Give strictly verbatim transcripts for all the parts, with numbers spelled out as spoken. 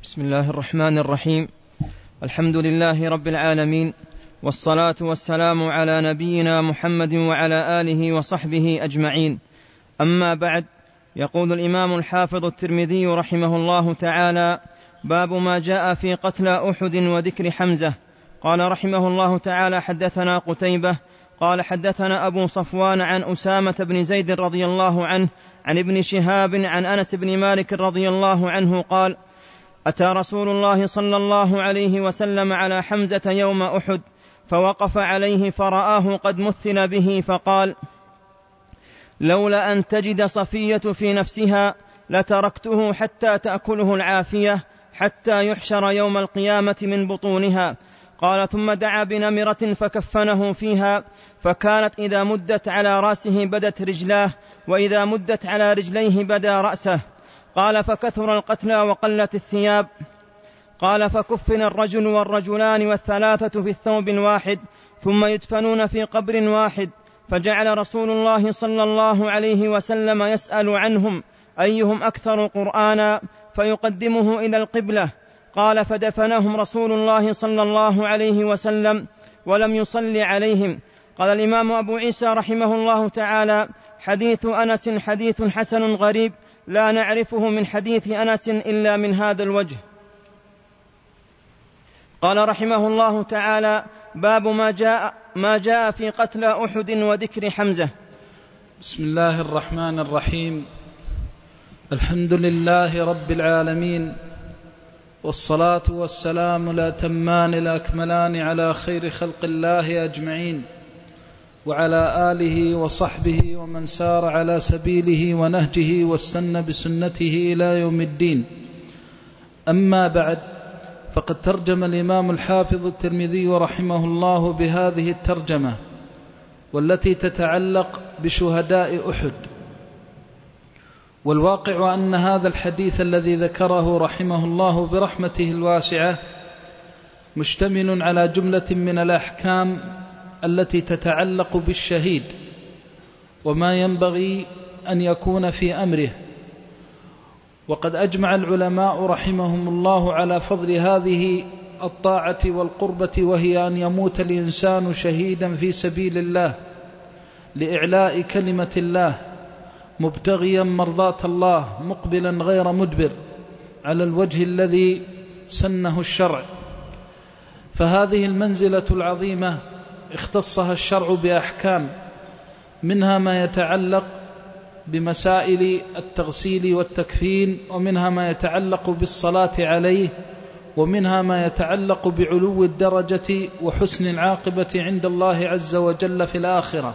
بسم الله الرحمن الرحيم. الحمد لله رب العالمين، والصلاة والسلام على نبينا محمد وعلى آله وصحبه أجمعين. أما بعد، يقول الإمام الحافظ الترمذي رحمه الله تعالى: باب ما جاء في قتلى أحد وذكر حمزة. قال رحمه الله تعالى: حدثنا قتيبة قال حدثنا أبو صفوان عن أسامة بن زيد رضي الله عنه عن ابن شهاب عن أنس بن مالك رضي الله عنه قال: أتى رسول الله صلى الله عليه وسلم على حمزة يوم أحد، فوقف عليه فرآه قد مثل به، فقال: لولا أن تجد صفية في نفسها لتركته حتى تأكله العافية، حتى يحشر يوم القيامة من بطونها. قال: ثم دعا بنمرة فكفنه فيها، فكانت إذا مدت على رأسه بدت رجلاه، وإذا مدت على رجليه بدا رأسه. قال: فكثر القتلى وقلت الثياب. قال: فكفن الرجل والرجلان والثلاثة في الثوب الواحد، ثم يدفنون في قبر واحد. فجعل رسول الله صلى الله عليه وسلم يسأل عنهم أيهم أكثر قرآنا، فيقدمه إلى القبلة. قال: فدفنهم رسول الله صلى الله عليه وسلم ولم يصل عليهم. قال الإمام أبو عيسى رحمه الله تعالى: حديث أنس حديث حسن غريب، لا نعرفه من حديث أنس إلا من هذا الوجه. قال رحمه الله تعالى: باب ما جاء, ما جاء في قتلى أحد وذكر حمزة. بسم الله الرحمن الرحيم. الحمد لله رب العالمين، والصلاة والسلام الأتمان الأكملان على خير خلق الله أجمعين، وعلى آله وصحبه ومن سار على سبيله ونهجه واستنى بسنته إلى يوم الدين. أما بعد، فقد ترجم الإمام الحافظ الترمذي رحمه الله بهذه الترجمة، والتي تتعلق بشهداء أحد. والواقع أن هذا الحديث الذي ذكره رحمه الله برحمته الواسعة مشتمل على جملة من الأحكام التي تتعلق بالشهيد وما ينبغي أن يكون في أمره. وقد أجمع العلماء رحمهم الله على فضل هذه الطاعة والقربة، وهي أن يموت الإنسان شهيدا في سبيل الله لإعلاء كلمة الله، مبتغيا مرضاة الله، مقبلا غير مدبر، على الوجه الذي سنه الشرع. فهذه المنزلة العظيمة اختصها الشرع بأحكام، منها ما يتعلق بمسائل التغسيل والتكفين، ومنها ما يتعلق بالصلاة عليه، ومنها ما يتعلق بعلو الدرجة وحسن العاقبة عند الله عز وجل في الآخرة.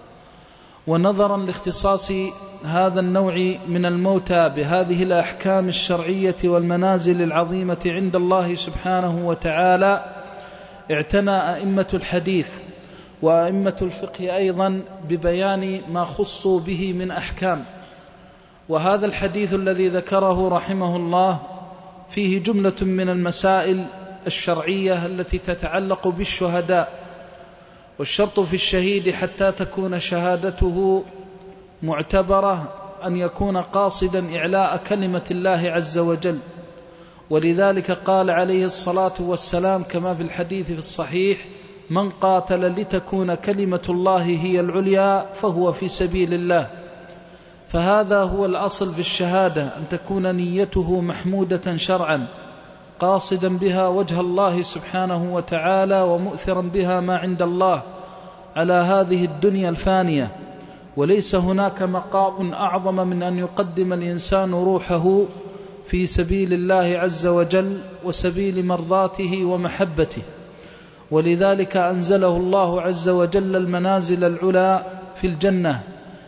ونظرا لاختصاص هذا النوع من الموتى بهذه الأحكام الشرعية والمنازل العظيمة عند الله سبحانه وتعالى، اعتنى أئمة الحديث وأئمة الفقه أيضا ببيان ما خصوا به من أحكام. وهذا الحديث الذي ذكره رحمه الله فيه جملة من المسائل الشرعية التي تتعلق بالشهداء. والشرط في الشهيد حتى تكون شهادته معتبرة أن يكون قاصدا إعلاء كلمة الله عز وجل. ولذلك قال عليه الصلاة والسلام كما في الحديث في الصحيح: من قاتل لتكون كلمة الله هي العليا فهو في سبيل الله. فهذا هو الأصل في الشهادة، أن تكون نيته محمودة شرعا، قاصدا بها وجه الله سبحانه وتعالى، ومؤثرا بها ما عند الله على هذه الدنيا الفانية. وليس هناك مقام أعظم من أن يقدم الإنسان روحه في سبيل الله عز وجل وسبيل مرضاته ومحبته. ولذلك أنزله الله عز وجل المنازل العلى في الجنة،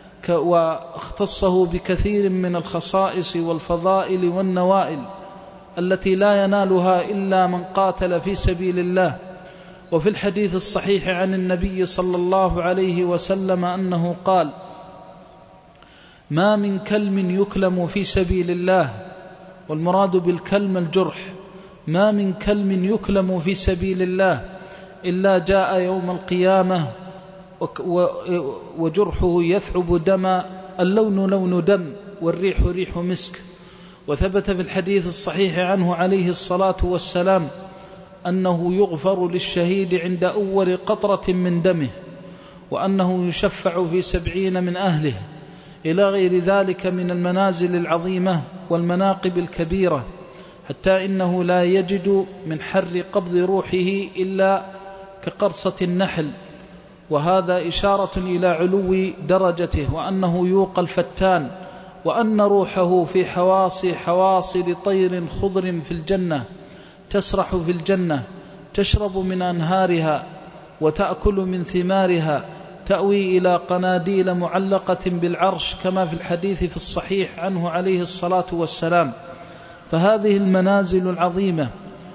واختصه بكثير من الخصائص والفضائل والنوائل التي لا ينالها إلا من قاتل في سبيل الله. وفي الحديث الصحيح عن النبي صلى الله عليه وسلم أنه قال: ما من كلم يكلم في سبيل الله، والمراد بالكلم الجرح، ما من كلم يكلم في سبيل الله إلا جاء يوم القيامة وجرحه يثعب دما، اللون لون دم، والريح ريح مسك، وثبت في الحديث الصحيح عنه عليه الصلاة والسلام أنه يغفر للشهيد عند أول قطرة من دمه، وأنه يشفع في سبعين من أهله، إلى غير ذلك من المنازل العظيمة والمناقب الكبيرة، حتى إنه لا يجد من حر قبض روحه إلا كقرصة النحل، وهذا إشارة إلى علو درجته، وأنه يوقى الفتان، وأن روحه في حواصل حواصل طير خضر في الجنة تسرح في الجنة، تشرب من أنهارها وتأكل من ثمارها، تأوي إلى قناديل معلقة بالعرش، كما في الحديث في الصحيح عنه عليه الصلاة والسلام. فهذه المنازل العظيمة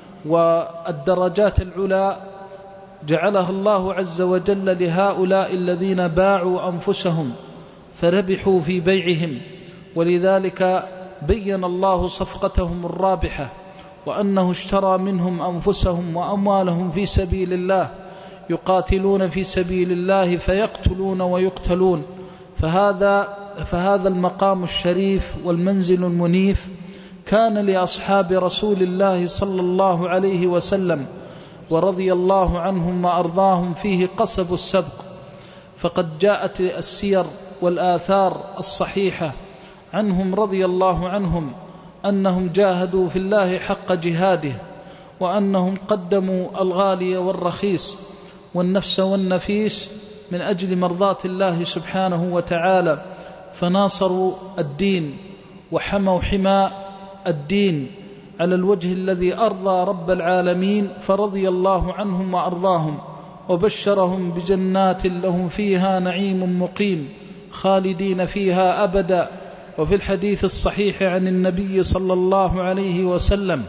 والدرجات العلى جعلها الله عز وجل لهؤلاء الذين باعوا أنفسهم فربحوا في بيعهم، ولذلك بين الله صفقتهم الرابحة، وأنه اشترى منهم أنفسهم وأموالهم في سبيل الله، يقاتلون في سبيل الله فيقتلون ويقتلون. فهذا, فهذا المقام الشريف والمنزل المنيف كان لأصحاب رسول الله صلى الله عليه وسلم ورضي الله عنهم وأرضاهم فيه قصب السبق. فقد جاءت السير والآثار الصحيحة عنهم رضي الله عنهم أنهم جاهدوا في الله حق جهاده، وأنهم قدموا الغالي والرخيص والنفس والنفيس من أجل مرضات الله سبحانه وتعالى، فناصروا الدين وحموا حماء الدين على الوجه الذي أرضى رب العالمين، فرضي الله عنهم وأرضاهم، وبشرهم بجنات لهم فيها نعيم مقيم خالدين فيها أبدا. وفي الحديث الصحيح عن النبي صلى الله عليه وسلم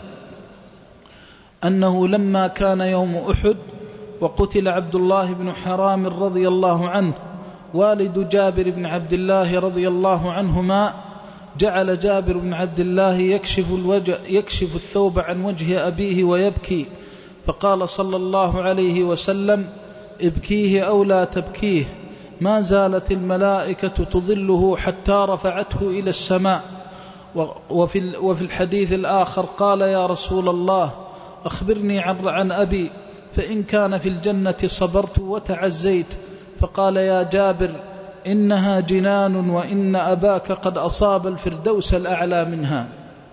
أنه لما كان يوم أحد وقتل عبد الله بن حرام رضي الله عنه والد جابر بن عبد الله رضي الله عنهما، جعل جابر بن عبد الله يكشف, الوجه يكشف الثوب عن وجه أبيه ويبكي، فقال صلى الله عليه وسلم: ابكيه أو لا تبكيه، ما زالت الملائكة تظله حتى رفعته إلى السماء. وفي, وفي الحديث الآخر قال: يا رسول الله أخبرني عن أبي، فإن كان في الجنة صبرت وتعزيت. فقال: يا جابر إنها جنان، وإن أباك قد أصاب الفردوس الأعلى منها.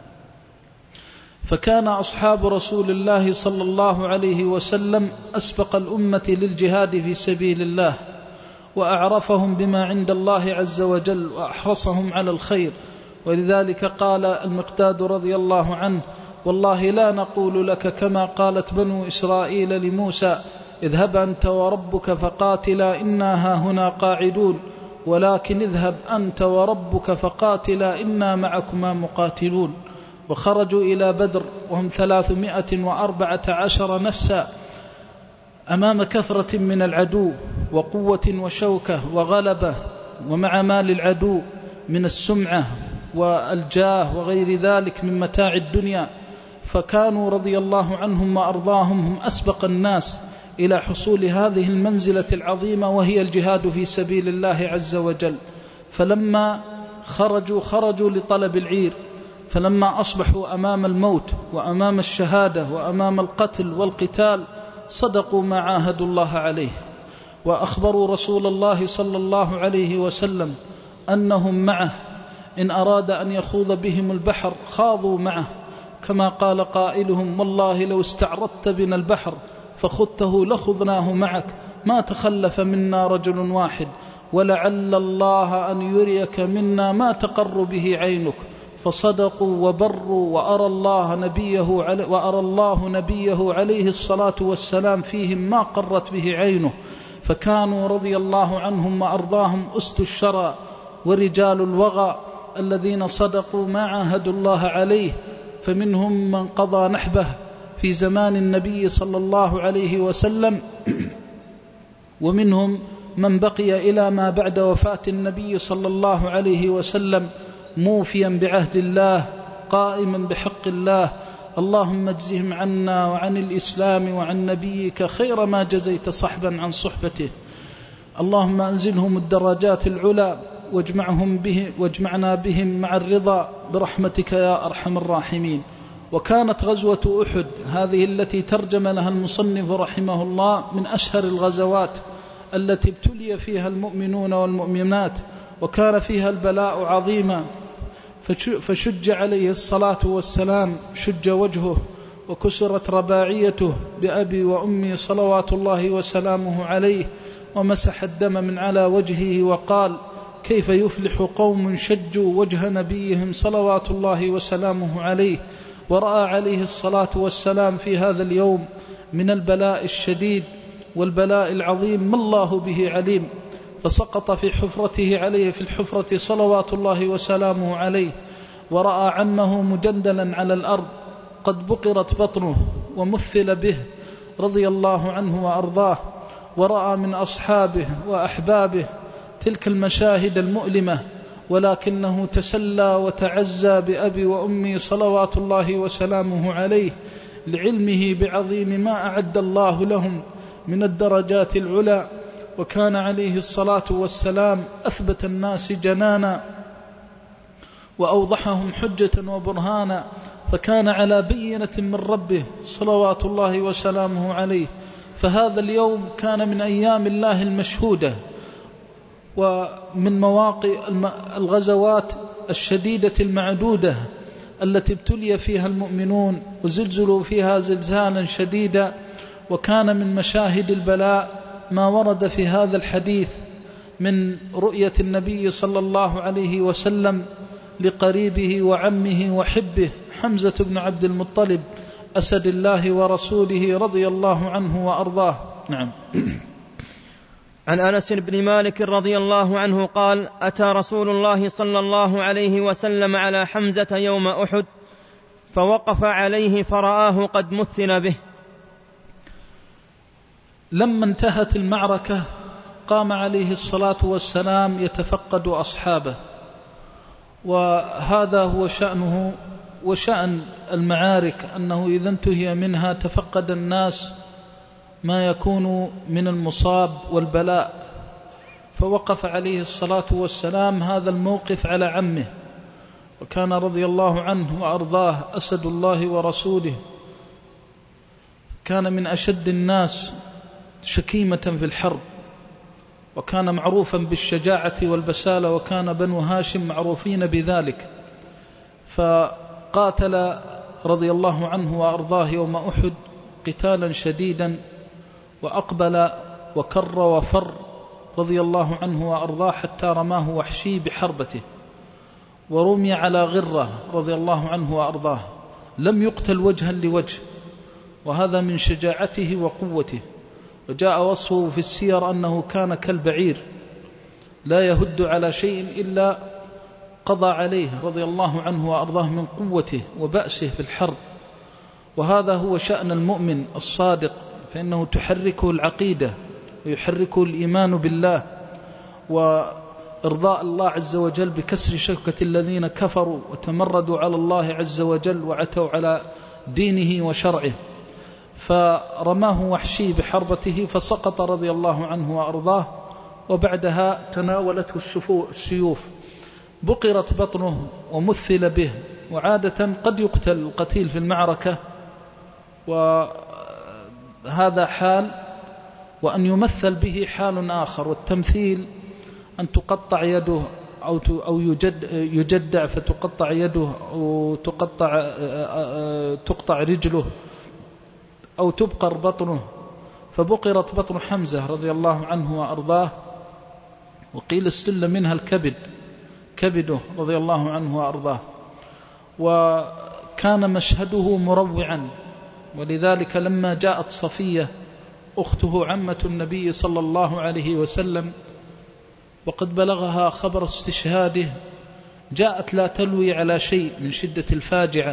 فكان أصحاب رسول الله صلى الله عليه وسلم أسبق الأمة للجهاد في سبيل الله، وأعرفهم بما عند الله عز وجل، وأحرصهم على الخير. ولذلك قال المقداد رضي الله عنه: والله لا نقول لك كما قالت بنو إسرائيل لموسى: اذهب أنت وربك فقاتلا إنا هاهنا قاعدون، ولكن اذهب أنت وربك فقاتلا إنا معكما مقاتلون. وخرجوا إلى بدر وهم ثلاثمائة وأربعة عشر نفسا أمام كثرة من العدو وقوة وشوكة وغلبة، ومع مال العدو من السمعة والجاه وغير ذلك من متاع الدنيا. فكانوا رضي الله عنهم وأرضاهم هم أسبق الناس إلى حصول هذه المنزلة العظيمة، وهي الجهاد في سبيل الله عز وجل. فلما خرجوا خرجوا لطلب العير، فلما أصبحوا أمام الموت وأمام الشهادة وأمام القتل والقتال صدقوا ما عاهدوا الله عليه، وأخبروا رسول الله صلى الله عليه وسلم أنهم معه، إن أراد أن يخوض بهم البحر خاضوا معه، كما قال قائلهم: والله لو استعرضت بنا البحر فخذته لخذناه معك، ما تخلف منا رجل واحد، ولعل الله أن يريك منا ما تقر به عينك. فصدقوا وبروا، وأرى الله نبيه وأرى الله نبيه عليه الصلاة والسلام فيهم ما قرت به عينه. فكانوا رضي الله عنهم وأرضاهم أسد الشرى ورجال الوغى الذين صدقوا ما عاهدوا الله عليه. فمنهم من قضى نحبه في زمان النبي صلى الله عليه وسلم، ومنهم من بقي إلى ما بعد وفاة النبي صلى الله عليه وسلم موفيا بعهد الله قائما بحق الله. اللهم اجزهم عنا وعن الإسلام وعن نبيك خير ما جزيت صحبا عن صحبته. اللهم أنزلهم الدرجات العلى واجمعهم به واجمعنا بهم مع الرضا برحمتك يا أرحم الراحمين. وكانت غزوة أحد هذه التي ترجم لها المصنف رحمه الله من أشهر الغزوات التي ابتلي فيها المؤمنون والمؤمنات، وكان فيها البلاء عظيما، فشج عليه الصلاة والسلام شج وجهه وكسرت رباعيته بأبي وأمي صلوات الله وسلامه عليه، ومسح الدم من على وجهه وقال: كيف يفلح قوم شجوا وجه نبيهم صلوات الله وسلامه عليه. ورأى عليه الصلاة والسلام في هذا اليوم من البلاء الشديد والبلاء العظيم ما الله به عليم، فسقط في حفرته عليه في الحفرة صلوات الله وسلامه عليه. ورأى عمه مجندلا على الأرض قد بقرت بطنه ومثل به رضي الله عنه وأرضاه. ورأى من أصحابه وأحبابه تلك المشاهد المؤلمة، ولكنه تسلى وتعزى بأبي وأمي صلوات الله وسلامه عليه لعلمه بعظيم ما أعد الله لهم من الدرجات العلى. وكان عليه الصلاة والسلام أثبت الناس جنانا وأوضحهم حجة وبرهانا، فكان على بينة من ربه صلوات الله وسلامه عليه. فهذا اليوم كان من أيام الله المشهودة ومن مواقع الغزوات الشديدة المعدودة التي ابتلي فيها المؤمنون وزلزلوا فيها زلزالا شديدا. وكان من مشاهد البلاء ما ورد في هذا الحديث من رؤية النبي صلى الله عليه وسلم لقريبه وعمه وحبه حمزة بن عبد المطلب أسد الله ورسوله رضي الله عنه وأرضاه. نعم. عن أنس بن مالك رضي الله عنه قال: أتى رسول الله صلى الله عليه وسلم على حمزة يوم أحد فوقف عليه فرآه قد مثل به. لما انتهت المعركة قام عليه الصلاة والسلام يتفقد أصحابه، وهذا هو شأنه وشأن المعارك، أنه إذا انتهي منها تفقد الناس ما يكون من المصاب والبلاء. فوقف عليه الصلاة والسلام هذا الموقف على عمه، وكان رضي الله عنه وأرضاه أسد الله ورسوله، كان من أشد الناس شكيمة في الحرب، وكان معروفا بالشجاعة والبسالة، وكان بنو هاشم معروفين بذلك. فقاتل رضي الله عنه وأرضاه يوم أحد قتالا شديدا، وأقبل وكر وفر رضي الله عنه وأرضاه حتى رماه وحشي بحربته، ورمي على غرة رضي الله عنه وأرضاه، لم يقتل وجها لوجه، وهذا من شجاعته وقوته. وجاء وصفه في السير أنه كان كالبعير لا يهد على شيء إلا قضى عليه رضي الله عنه وأرضاه من قوته وبأسه في الحرب. وهذا هو شأن المؤمن الصادق، فإنه تحركه العقيدة ويحركه الإيمان بالله وإرضاء الله عز وجل بكسر شوكة الذين كفروا وتمردوا على الله عز وجل وعتوا على دينه وشرعه. فرماه وحشي بحربته فسقط رضي الله عنه وأرضاه، وبعدها تناولته السيوف، بقرت بطنه ومثل به. وعادة قد يقتل القتيل في المعركة، وهذا حال، وأن يمثل به حال آخر. والتمثيل أن تقطع يده أو أو يجد يجدع فتقطع يده، أو تقطع تقطع رجله، أو تبقر بطنه. فبقرت بطن حمزة رضي الله عنه وأرضاه، وقيل استل منها الكبد كبده رضي الله عنه وأرضاه. وكان مشهده مروعا، ولذلك لما جاءت صفية أخته عمة النبي صلى الله عليه وسلم وقد بلغها خبر استشهاده، جاءت لا تلوي على شيء من شدة الفاجعة.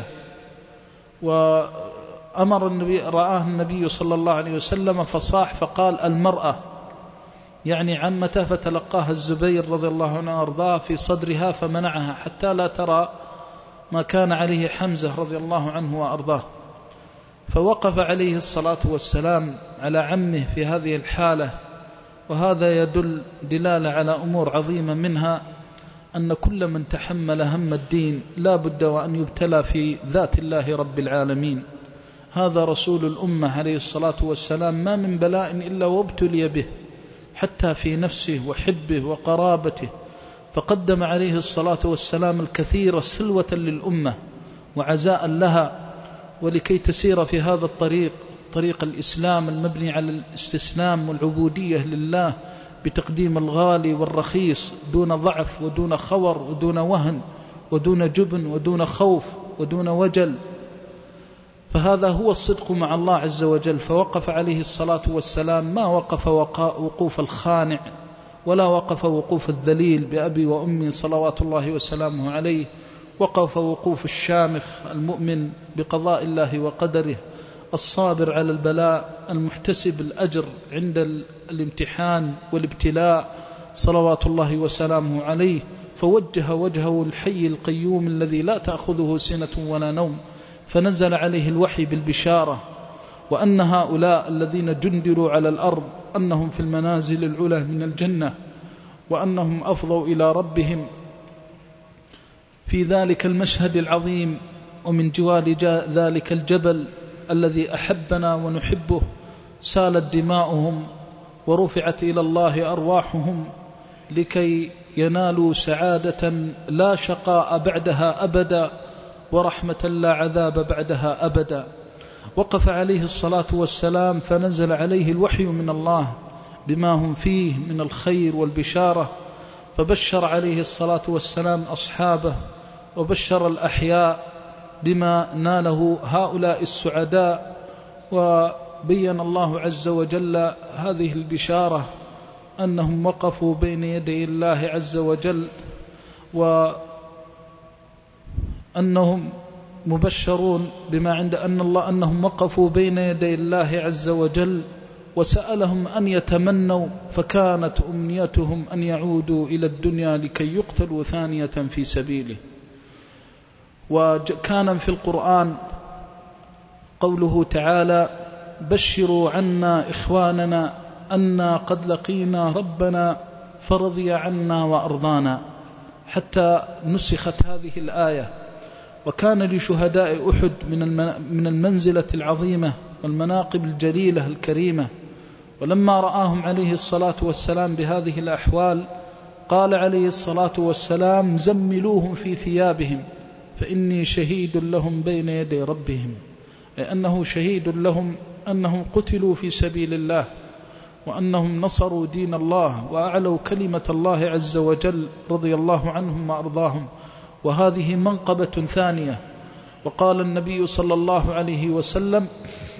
وأمر النبي رآه النبي صلى الله عليه وسلم فصاح فقال: المرأة، يعني عمته. فتلقاها الزبير رضي الله عنه وارضاه في صدرها فمنعها حتى لا ترى ما كان عليه حمزة رضي الله عنه وارضاه. فوقف عليه الصلاة والسلام على عمه في هذه الحالة، وهذا يدل دلالة على أمور عظيمة، منها أن كل من تحمل هم الدين لا بد وأن يبتلى في ذات الله رب العالمين. هذا رسول الأمة عليه الصلاة والسلام ما من بلاء إلا وابتلي به، حتى في نفسه وحبه وقرابته، فقدم عليه الصلاة والسلام الكثير سلوة للأمة وعزاء لها، ولكي تسير في هذا الطريق، طريق الإسلام المبني على الاستسلام والعبودية لله بتقديم الغالي والرخيص دون ضعف ودون خور ودون وهن ودون جبن ودون خوف ودون وجل. فهذا هو الصدق مع الله عز وجل. فوقف عليه الصلاة والسلام ما وقف وقوف الخانع ولا وقف وقوف الذليل بأبي وأمي صلوات الله وسلامه عليه، وقف وقوف الشامخ المؤمن بقضاء الله وقدره، الصابر على البلاء، المحتسب الأجر عند الامتحان والابتلاء صلوات الله وسلامه عليه. فوجه وجهه الحي القيوم الذي لا تأخذه سنة ولا نوم، فنزل عليه الوحي بالبشارة وأن هؤلاء الذين جندلوا على الأرض أنهم في المنازل العلى من الجنة، وأنهم أفضوا إلى ربهم في ذلك المشهد العظيم ومن جوار ذلك الجبل الذي أحبنا ونحبه، سالت دماؤهم ورفعت إلى الله أرواحهم لكي ينالوا سعادة لا شقاء بعدها أبدا، ورحمة لا عذاب بعدها أبدا. وقف عليه الصلاة والسلام فنزل عليه الوحي من الله بما هم فيه من الخير والبشارة، فبشر عليه الصلاة والسلام أصحابه وبشر الأحياء بما ناله هؤلاء السعداء، وبين الله عز وجل هذه البشارة أنهم وقفوا بين يدي الله عز وجل، وأنهم مبشرون بما عند أن الله أنهم وقفوا بين يدي الله عز وجل وسألهم أن يتمنوا، فكانت أمنيتهم أن يعودوا إلى الدنيا لكي يقتلوا ثانية في سبيله. وكان في القرآن قوله تعالى: بشروا عنا إخواننا أنا قد لقينا ربنا فرضي عنا وأرضانا، حتى نسخت هذه الآية. وكان لشهداء أحد من المنزلة العظيمة والمناقب الجليلة الكريمة، ولما رآهم عليه الصلاة والسلام بهذه الأحوال قال عليه الصلاة والسلام: زملوهم في ثيابهم فإني شهيد لهم بين يدي ربهم، لأنه شهيد لهم أنهم قتلوا في سبيل الله، وأنهم نصروا دين الله وأعلوا كلمة الله عز وجل، رضي الله عنهم وأرضاهم. وهذه منقبة ثانية. وقال النبي صلى الله عليه وسلم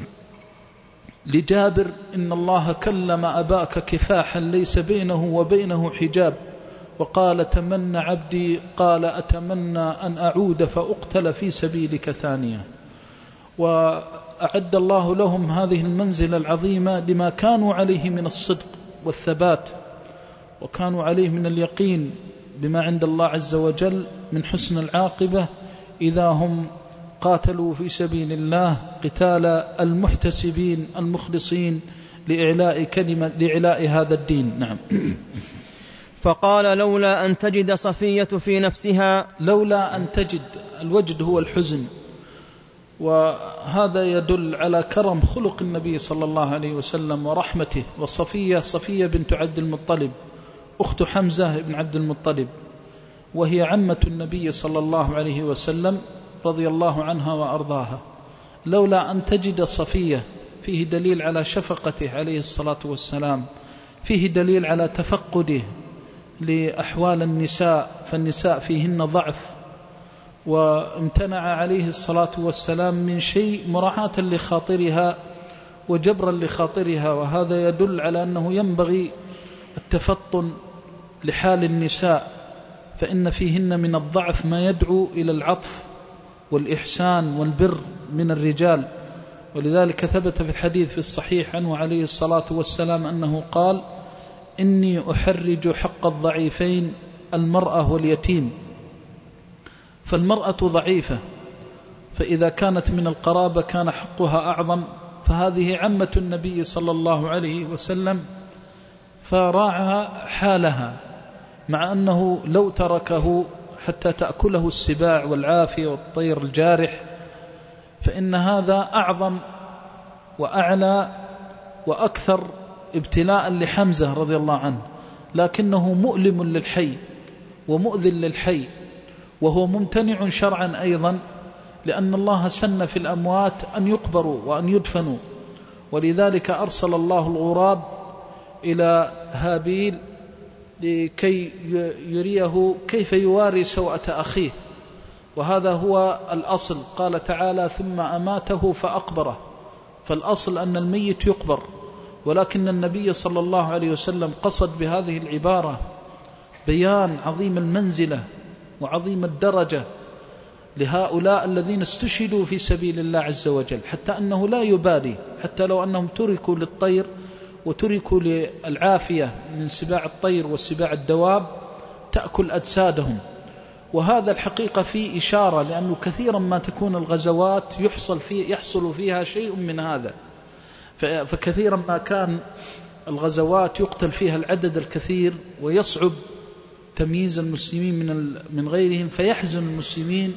لجابر: إن الله كلم أباك كفاحا ليس بينه وبينه حجاب، وقال: تمنى عبدي، قال: أتمنى أن أعود فأقتل في سبيلك ثانية. وأعد الله لهم هذه المنزلة العظيمة لما كانوا عليه من الصدق والثبات، وكانوا عليه من اليقين بما عند الله عز وجل من حسن العاقبة إذا هم قاتلوا في سبيل الله قتال المحتسبين المخلصين لإعلاء كلمة لإعلاء هذا الدين. نعم. فقال: لولا أن تجد صفية في نفسها. لولا أن تجد، الوجد هو الحزن، وهذا يدل على كرم خلق النبي صلى الله عليه وسلم ورحمته. وصفية صفية بنت عبد المطلب أخت حمزة بن عبد المطلب، وهي عمة النبي صلى الله عليه وسلم رضي الله عنها وأرضاها. لولا أن تجد صفية فيه دليل على شفقته عليه الصلاة والسلام، فيه دليل على تفقده لأحوال النساء، فالنساء فيهن ضعف، وامتنع عليه الصلاة والسلام من شيء مراعاة لخاطرها وجبرا لخاطرها. وهذا يدل على أنه ينبغي التفطن لحال النساء، فإن فيهن من الضعف ما يدعو إلى العطف والإحسان والبر من الرجال. ولذلك ثبت في الحديث في الصحيح عنه عليه الصلاة والسلام أنه قال: إني أحرج حق الضعيفين المرأة واليتيم. فالمرأة ضعيفة، فإذا كانت من القرابة كان حقها أعظم، فهذه عمة النبي صلى الله عليه وسلم، فراعها حالها مع أنه لو تركه حتى تأكله السباع والعافية والطير الجارح فإن هذا أعظم وأعلى وأكثر ابتلاء لحمزة رضي الله عنه، لكنه مؤلم للحي ومؤذن للحي، وهو ممتنع شرعا أيضا، لأن الله سن في الأموات أن يقبروا وأن يدفنوا، ولذلك أرسل الله الغراب إلى هابيل لكي يريه كيف يواري سوءة أخيه، وهذا هو الأصل. قال تعالى ثم أماته فأقبره، فالأصل أن الميت يقبر، ولكن النبي صلى الله عليه وسلم قصد بهذه العبارة بيان عظيم المنزلة وعظيم الدرجة لهؤلاء الذين استشهدوا في سبيل الله عز وجل، حتى أنه لا يبالي، حتى لو أنهم تركوا للطير وتركوا للعافية من سباع الطير وسباع الدواب تأكل أجسادهم. وهذا الحقيقة فيه إشارة، لأنه كثيرا ما تكون الغزوات يحصل, فيه يحصل فيها شيء من هذا، فكثيرا ما كان الغزوات يقتل فيها العدد الكثير ويصعب تمييز المسلمين من من غيرهم، فيحزن المسلمين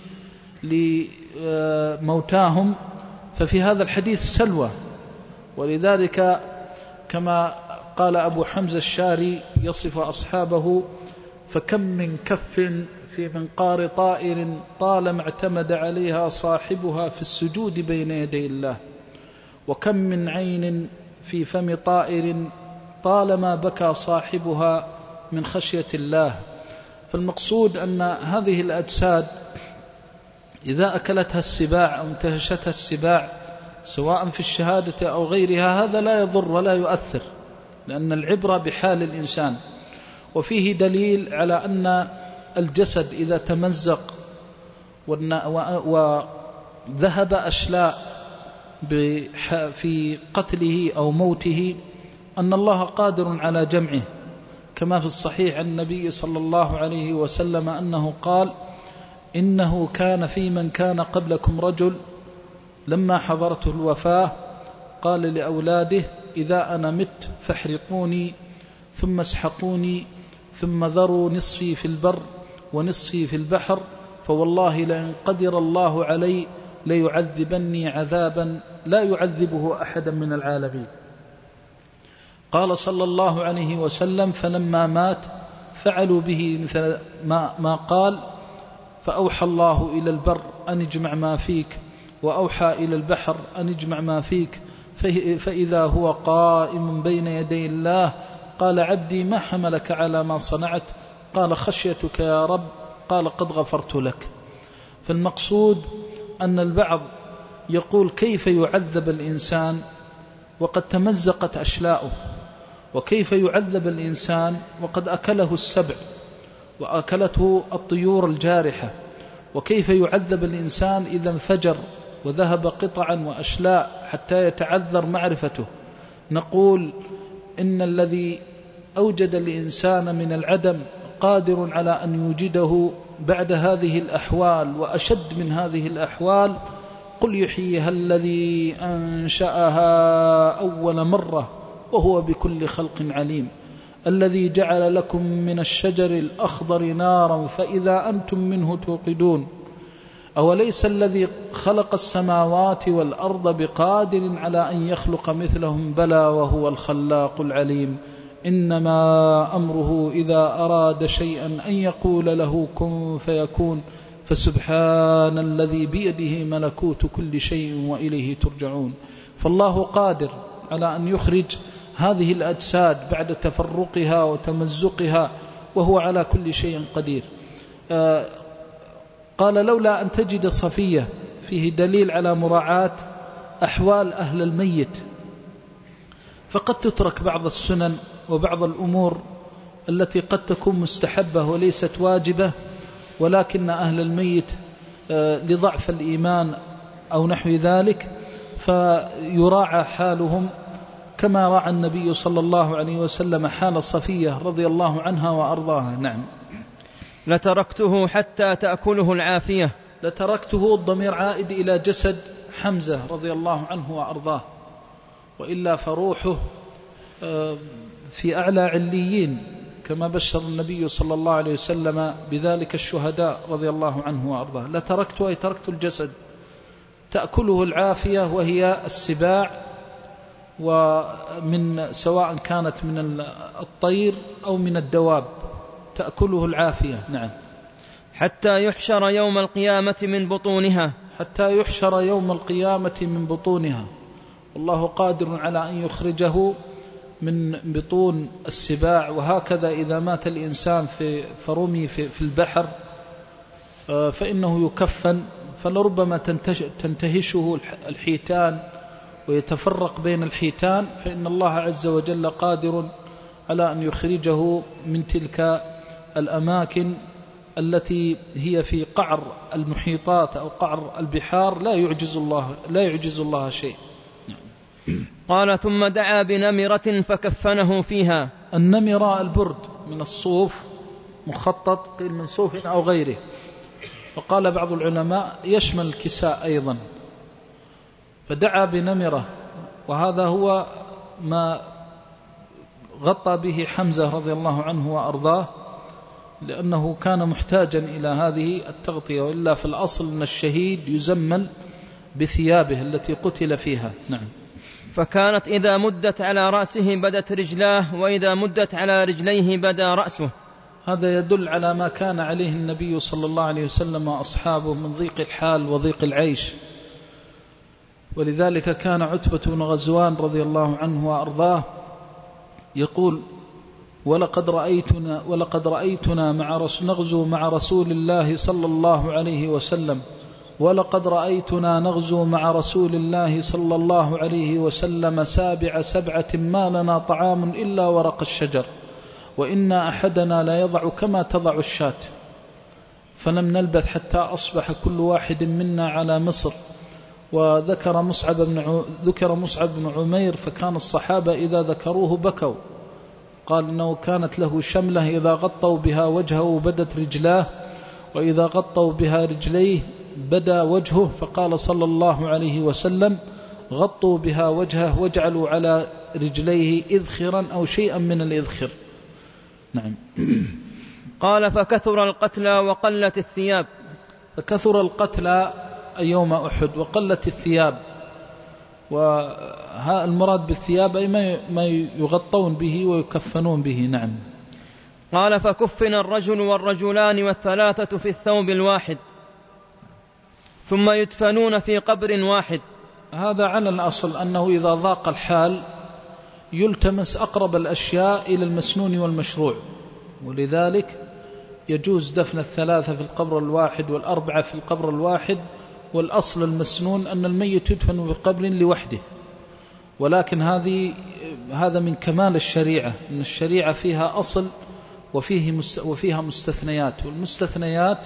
لموتاهم. ففي هذا الحديث سلوى، ولذلك كما قال أبو حمزة الشاري يصف أصحابه: فكم من كف في منقار طائر طالما اعتمد عليها صاحبها في السجود بين يدي الله، وكم من عين في فم طائر طالما بكى صاحبها من خشية الله. فالمقصود أن هذه الأجساد إذا أكلتها السباع أو انتهشتها السباع سواء في الشهادة أو غيرها هذا لا يضر ولا يؤثر، لأن العبرة بحال الإنسان. وفيه دليل على أن الجسد إذا تمزق وذهب أشلاء في قتله أو موته أن الله قادر على جمعه، كما في الصحيح عن النبي صلى الله عليه وسلم أنه قال: إنه كان في من كان قبلكم رجل لما حضرته الوفاة قال لأولاده: إذا أنا مت فاحرقوني ثم اسحقوني ثم ذروا نصفي في البر ونصفي في البحر، فوالله لئن قدر الله علي ليعذبني عذابا لا يعذبه أحدا من العالمين. قال صلى الله عليه وسلم: فلما مات فعلوا به مثل ما, ما قال، فأوحى الله إلى البر أن اجمع ما فيك، وأوحى إلى البحر أن اجمع ما فيك، فإذا هو قائم بين يدي الله قال: عبدي ما حملك على ما صنعت؟ قال: خشيتك يا رب. قال: قد غفرت لك. فالمقصود أن البعض يقول: كيف يعذب الإنسان وقد تمزقت أشلاؤه، وكيف يعذب الإنسان وقد أكله السبع وأكلته الطيور الجارحة، وكيف يعذب الإنسان إذا انفجر وذهب قطعا وأشلاء حتى يتعذر معرفته؟ نقول إن الذي أوجد الإنسان من العدم قادر على أن يوجده بعد هذه الأحوال وأشد من هذه الأحوال. قل يحييها الذي أنشأها أول مرة وهو بكل خلق عليم، الذي جعل لكم من الشجر الأخضر نارا فإذا أنتم منه توقدون، أوليس الذي خلق السماوات والأرض بقادر على أن يخلق مثلهم؟ بلى وهو الخلاق العليم. إنما أمره إذا أراد شيئا أن يقول له كن فيكون، فسبحان الذي بيده ملكوت كل شيء وإليه ترجعون. فالله قادر على أن يخرج هذه الأجساد بعد تفرقها وتمزقها، وهو على كل شيء قدير. آه قال: لولا أن تجد صفية، فيه دليل على مراعاة أحوال أهل الميت، فقد تترك بعض السنن وبعض الأمور التي قد تكون مستحبة وليست واجبة، ولكن أهل الميت لضعف الإيمان أو نحو ذلك فيراعى حالهم، كما راعى النبي صلى الله عليه وسلم حال صفية رضي الله عنها وأرضاها. نعم. لتركته حتى تأكله العافية. لتركته الضمير عائد إلى جسد حمزة رضي الله عنه وأرضاه، وإلا فروحه في أعلى عليين كما بشر النبي صلى الله عليه وسلم بذلك الشهداء رضي الله عنه وأرضاه. لتركت أي تركت الجسد تأكله العافية وهي السباع، ومن سواء كانت من الطير أو من الدواب تأكله العافية. نعم. حتى يحشر يوم القيامة من بطونها حتى يحشر يوم القيامة من بطونها، والله قادر على أن يخرجه من بطون السباع. وهكذا إذا مات الإنسان في فرمي في, في البحر فإنه يكفن، فلربما تنتهشه الحيتان ويتفرق بين الحيتان، فإن الله عز وجل قادر على أن يخرجه من تلك الأماكن التي هي في قعر المحيطات أو قعر البحار، لا يعجز الله لا يعجز الله شيء. قال ثم دعا بنمرة فكفنه فيها. النمرة البرد من الصوف مخطط، قيل من صوف أو غيره، وقال بعض العلماء يشمل الكساء أيضا. فدعا بنمرة، وهذا هو ما غطى به حمزة رضي الله عنه وأرضاه، لأنه كان محتاجا إلى هذه التغطية، وإلا في الأصل أن الشهيد يزمل بثيابه التي قتل فيها. نعم. فكانت إذا مدت على رأسه بدت رجلاه، وإذا مدت على رجليه بدا رأسه. هذا يدل على ما كان عليه النبي صلى الله عليه وسلم وأصحابه من ضيق الحال وضيق العيش. ولذلك كان عتبة بن غزوان رضي الله عنه وأرضاه يقول: ولقد رأيتنا ولقد رأيتنا مع رسول نغزو مع رسول الله صلى الله عليه وسلم ولقد رأيتنا نغزو مع رسول الله صلى الله عليه وسلم سابع سبعة ما لنا طعام إلا ورق الشجر، وإن أحدنا لا يضع كما تضع الشاة. فلم نلبث حتى أصبح كل واحد منا على مصر. وذكر مصعب بن ع... ذكر مصعب بن عمير، فكان الصحابة إذا ذكروه بكوا. قال إنه كانت له شملة إذا غطوا بها وجهه بدت رجلاه، وإذا غطوا بها رجليه بدا وجهه. فقال صلى الله عليه وسلم: غطوا بها وجهه واجعلوا على رجليه إذخرا أو شيئا من الإذخر. نعم. قال: فكثر القتلى وقلت الثياب. فكثر القتلى يوم أحد وقلت الثياب، والمراد بالثياب أي ما يغطون به ويكفنون به. نعم. قال: فكفن الرجل والرجلان والثلاثة في الثوب الواحد، ثم يدفنون في قبر واحد. هذا على الأصل أنه إذا ضاق الحال يلتمس أقرب الأشياء إلى المسنون والمشروع، ولذلك يجوز دفن الثلاثة في القبر الواحد والأربعة في القبر الواحد. والأصل المسنون أن الميت يدفن في قبر لوحده، ولكن هذه هذا من كمال الشريعة، أن الشريعة فيها أصل وفيه وفيها مستثنيات، والمستثنيات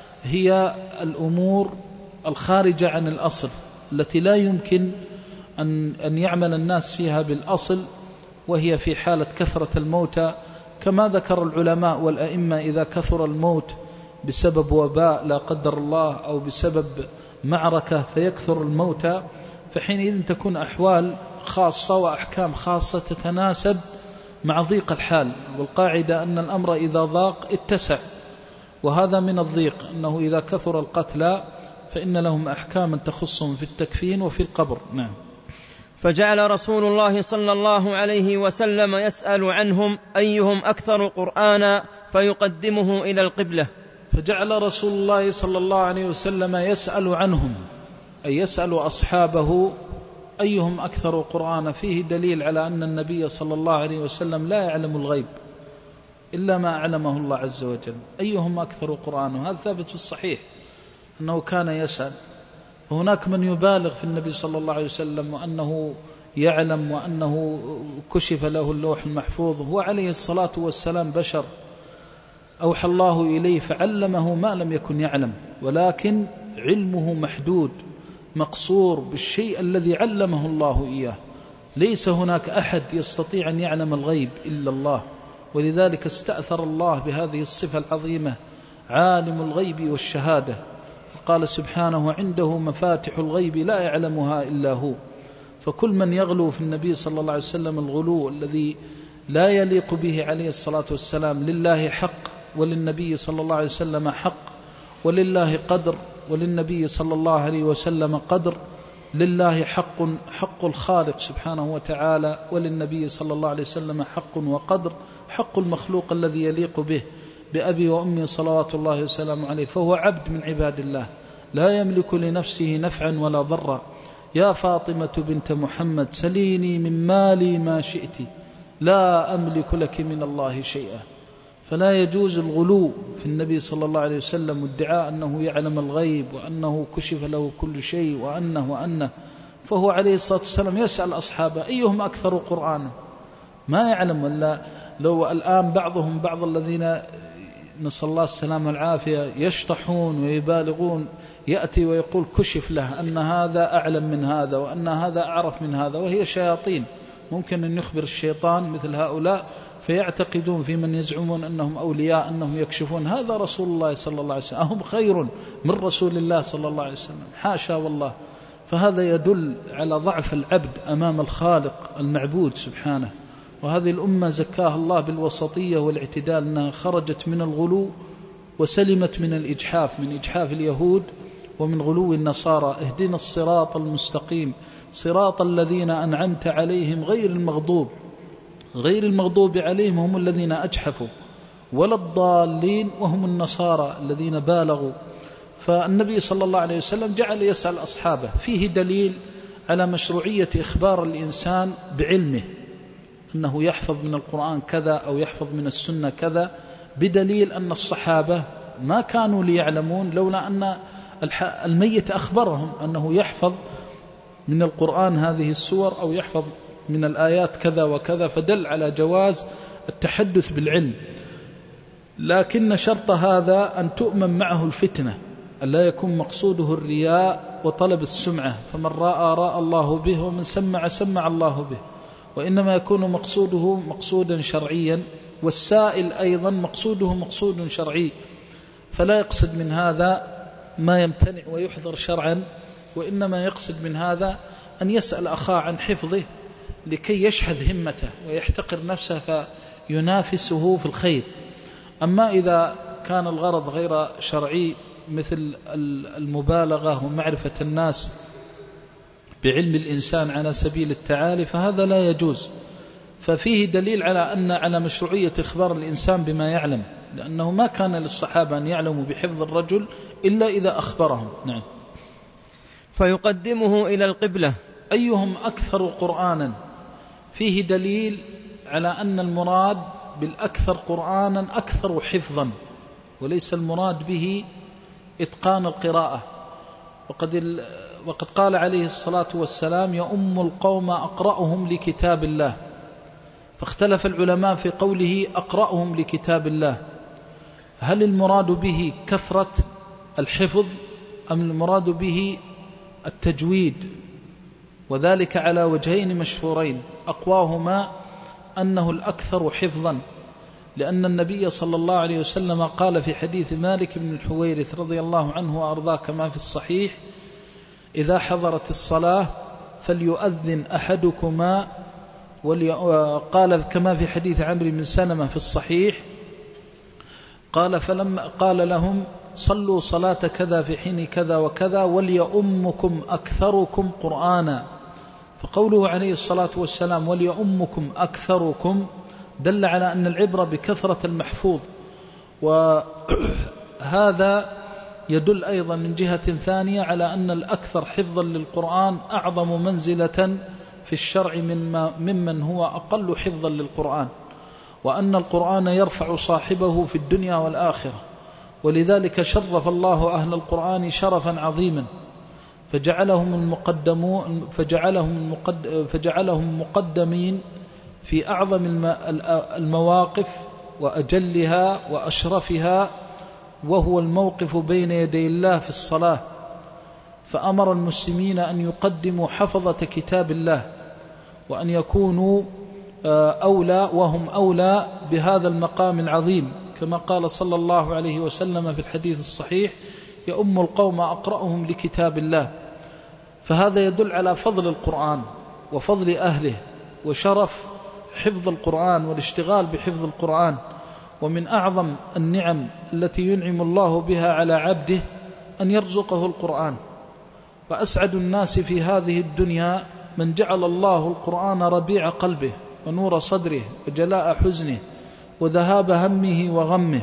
هي الأمور الخارجة عن الأصل التي لا يمكن أن أن يعمل الناس فيها بالأصل، وهي في حالة كثرة الموتى، كما ذكر العلماء والأئمة: إذا كثر الموت بسبب وباء لا قدر الله أو بسبب معركة فيكثر الموتى، فحينئذ تكون أحوال خاصة وأحكام خاصة تتناسب مع ضيق الحال. والقاعدة أن الأمر إذا ضاق اتسع، وهذا من الضيق، أنه إذا كثر القتلى فإن لهم أحكاما تخصهم في التكفين وفي القبر. نعم. فجعل رسول الله صلى الله عليه وسلم يسأل عنهم أيهم أكثر قرآنا فيقدمه إلى القبلة. فجعل رسول الله صلى الله عليه وسلم يسأل عنهم، أي يسأل أصحابه أيهم أكثر قرآنا. فيه دليل على أن النبي صلى الله عليه وسلم لا يعلم الغيب إلا ما أعلمه الله عز وجل. أيهم أكثر قرآنا، وهذا ثابت في الصحيح أنه كان يسأل. وهناك من يبالغ في النبي صلى الله عليه وسلم وأنه يعلم وأنه كشف له اللوح المحفوظ. هو عليه الصلاة والسلام بشر أوحى الله إليه فعلمه ما لم يكن يعلم، ولكن علمه محدود مقصور بالشيء الذي علمه الله إياه. ليس هناك أحد يستطيع أن يعلم الغيب إلا الله، ولذلك استأثر الله بهذه الصفة العظيمة: عالم الغيب والشهادة. قال سبحانه: عنده مفاتح الغيب لا يعلمها إلا هو. فكل من يغلو في النبي صلى الله عليه وسلم الغلو الذي لا يليق به عليه الصلاة والسلام. لله حق، وللنبي صلى الله عليه وسلم حق، ولله قدر، وللنبي صلى الله عليه وسلم قدر. لله حق حق الخالق سبحانه وتعالى، وللنبي صلى الله عليه وسلم حق وقدر حق المخلوق الذي يليق به بأبي وأمي صلوات الله وسلامه عليه. فهو عبد من عباد الله لا يملك لنفسه نفعا ولا ضرا. يا فاطمة بنت محمد سليني من مالي ما شئت لا أملك لك من الله شيئا. فلا يجوز الغلو في النبي صلى الله عليه وسلم وادعاء أنه يعلم الغيب وأنه كشف له كل شيء وأنه وأنه. فهو عليه الصلاة والسلام يسأل أصحابه أيهم أكثر قرآنا، ما يعلم. ولا لو الآن بعضهم بعض الذين نسأل الله السلامة والعافية يشطحون ويبالغون، يأتي ويقول كشف له أن هذا أعلم من هذا وأن هذا أعرف من هذا، وهي شياطين. ممكن أن يخبر الشيطان مثل هؤلاء فيعتقدون في من يزعمون أنهم أولياء أنهم يكشفون. هذا رسول الله صلى الله عليه وسلم، أهم خير من رسول الله صلى الله عليه وسلم؟ حاشا والله. فهذا يدل على ضعف العبد أمام الخالق المعبود سبحانه. وهذه الأمة زكاها الله بالوسطية والاعتدال، أنها خرجت من الغلو وسلمت من الإجحاف، من إجحاف اليهود ومن غلو النصارى. اهدنا الصراط المستقيم صراط الذين أنعمت عليهم غير المغضوب غير المغضوب عليهم هم الذين أجحفوا ولا الضالين وهم النصارى الذين بالغوا. فالنبي صلى الله عليه وسلم جعل يسأل أصحابه. فيه دليل على مشروعية إخبار الإنسان بعلمه، أنه يحفظ من القرآن كذا أو يحفظ من السنة كذا، بدليل أن الصحابة ما كانوا ليعلمون لولا أن الميت أخبرهم أنه يحفظ من القرآن هذه السور أو يحفظ من الآيات كذا وكذا، فدل على جواز التحدث بالعلم. لكن شرط هذا أن تؤمن معه الفتنة، أن لا يكون مقصوده الرياء وطلب السمعة. فمن رأى رأى الله به، ومن سمع سمع الله به. وإنما يكون مقصوده مقصودا شرعيا، والسائل أيضا مقصوده مقصود شرعي، فلا يقصد من هذا ما يمتنع ويحضر شرعا، وإنما يقصد من هذا أن يسأل أخاه عن حفظه لكي يشحذ همته ويحتقر نفسه فينافسه في الخير. أما إذا كان الغرض غير شرعي مثل المبالغة ومعرفة الناس بعلم الإنسان على سبيل التعالي فهذا لا يجوز. ففيه دليل على أن على مشروعية إخبار الإنسان بما يعلم، لأنه ما كان للصحابة أن يعلموا بحفظ الرجل إلا إذا أخبرهم. نعم. فيقدمه إلى القبلة. أيهم أكثر قرآنا، فيه دليل على أن المراد بالأكثر قرآنا أكثر حفظا، وليس المراد به إتقان القراءة. وقد وقد قال عليه الصلاة والسلام يؤم القوم أقرأهم لكتاب الله. فاختلف العلماء في قوله أقرأهم لكتاب الله، هل المراد به كثرة الحفظ أم المراد به التجويد؟ وذلك على وجهين مشهورين، أقواهما أنه الأكثر حفظا، لأن النبي صلى الله عليه وسلم قال في حديث مالك بن الحويرث رضي الله عنه وأرضاه كما في الصحيح: إذا حضرت الصلاة فليؤذن أحدكما، قال كما في حديث عمرو بن سلمة في الصحيح قال فلما قال لهم صلوا صلاة كذا في حين كذا وكذا وليؤمكم أكثركم قرآنا. فقوله عليه الصلاة والسلام وليؤمكم أكثركم دل على أن العبرة بكثرة المحفوظ. وهذا يدل أيضا من جهة ثانية على أن الأكثر حفظا للقرآن أعظم منزلة في الشرع ممن هو أقل حفظا للقرآن، وأن القرآن يرفع صاحبه في الدنيا والآخرة. ولذلك شرف الله أهل القرآن شرفا عظيما، فجعلهم المقدمون فجعلهم فجعلهم مقدمين في أعظم المواقف وأجلها وأشرفها، وهو الموقف بين يدي الله في الصلاة. فأمر المسلمين أن يقدموا حفظة كتاب الله، وأن يكونوا أولى وهم أولى بهذا المقام العظيم، كما قال صلى الله عليه وسلم في الحديث الصحيح: يؤم القوم أقرأهم لكتاب الله. فهذا يدل على فضل القرآن وفضل أهله وشرف حفظ القرآن والاشتغال بحفظ القرآن، ومن أعظم النعم التي ينعم الله بها على عبده أن يرزقه القرآن. فأسعد الناس في هذه الدنيا من جعل الله القرآن ربيع قلبه ونور صدره وجلاء حزنه وذهاب همه وغمه.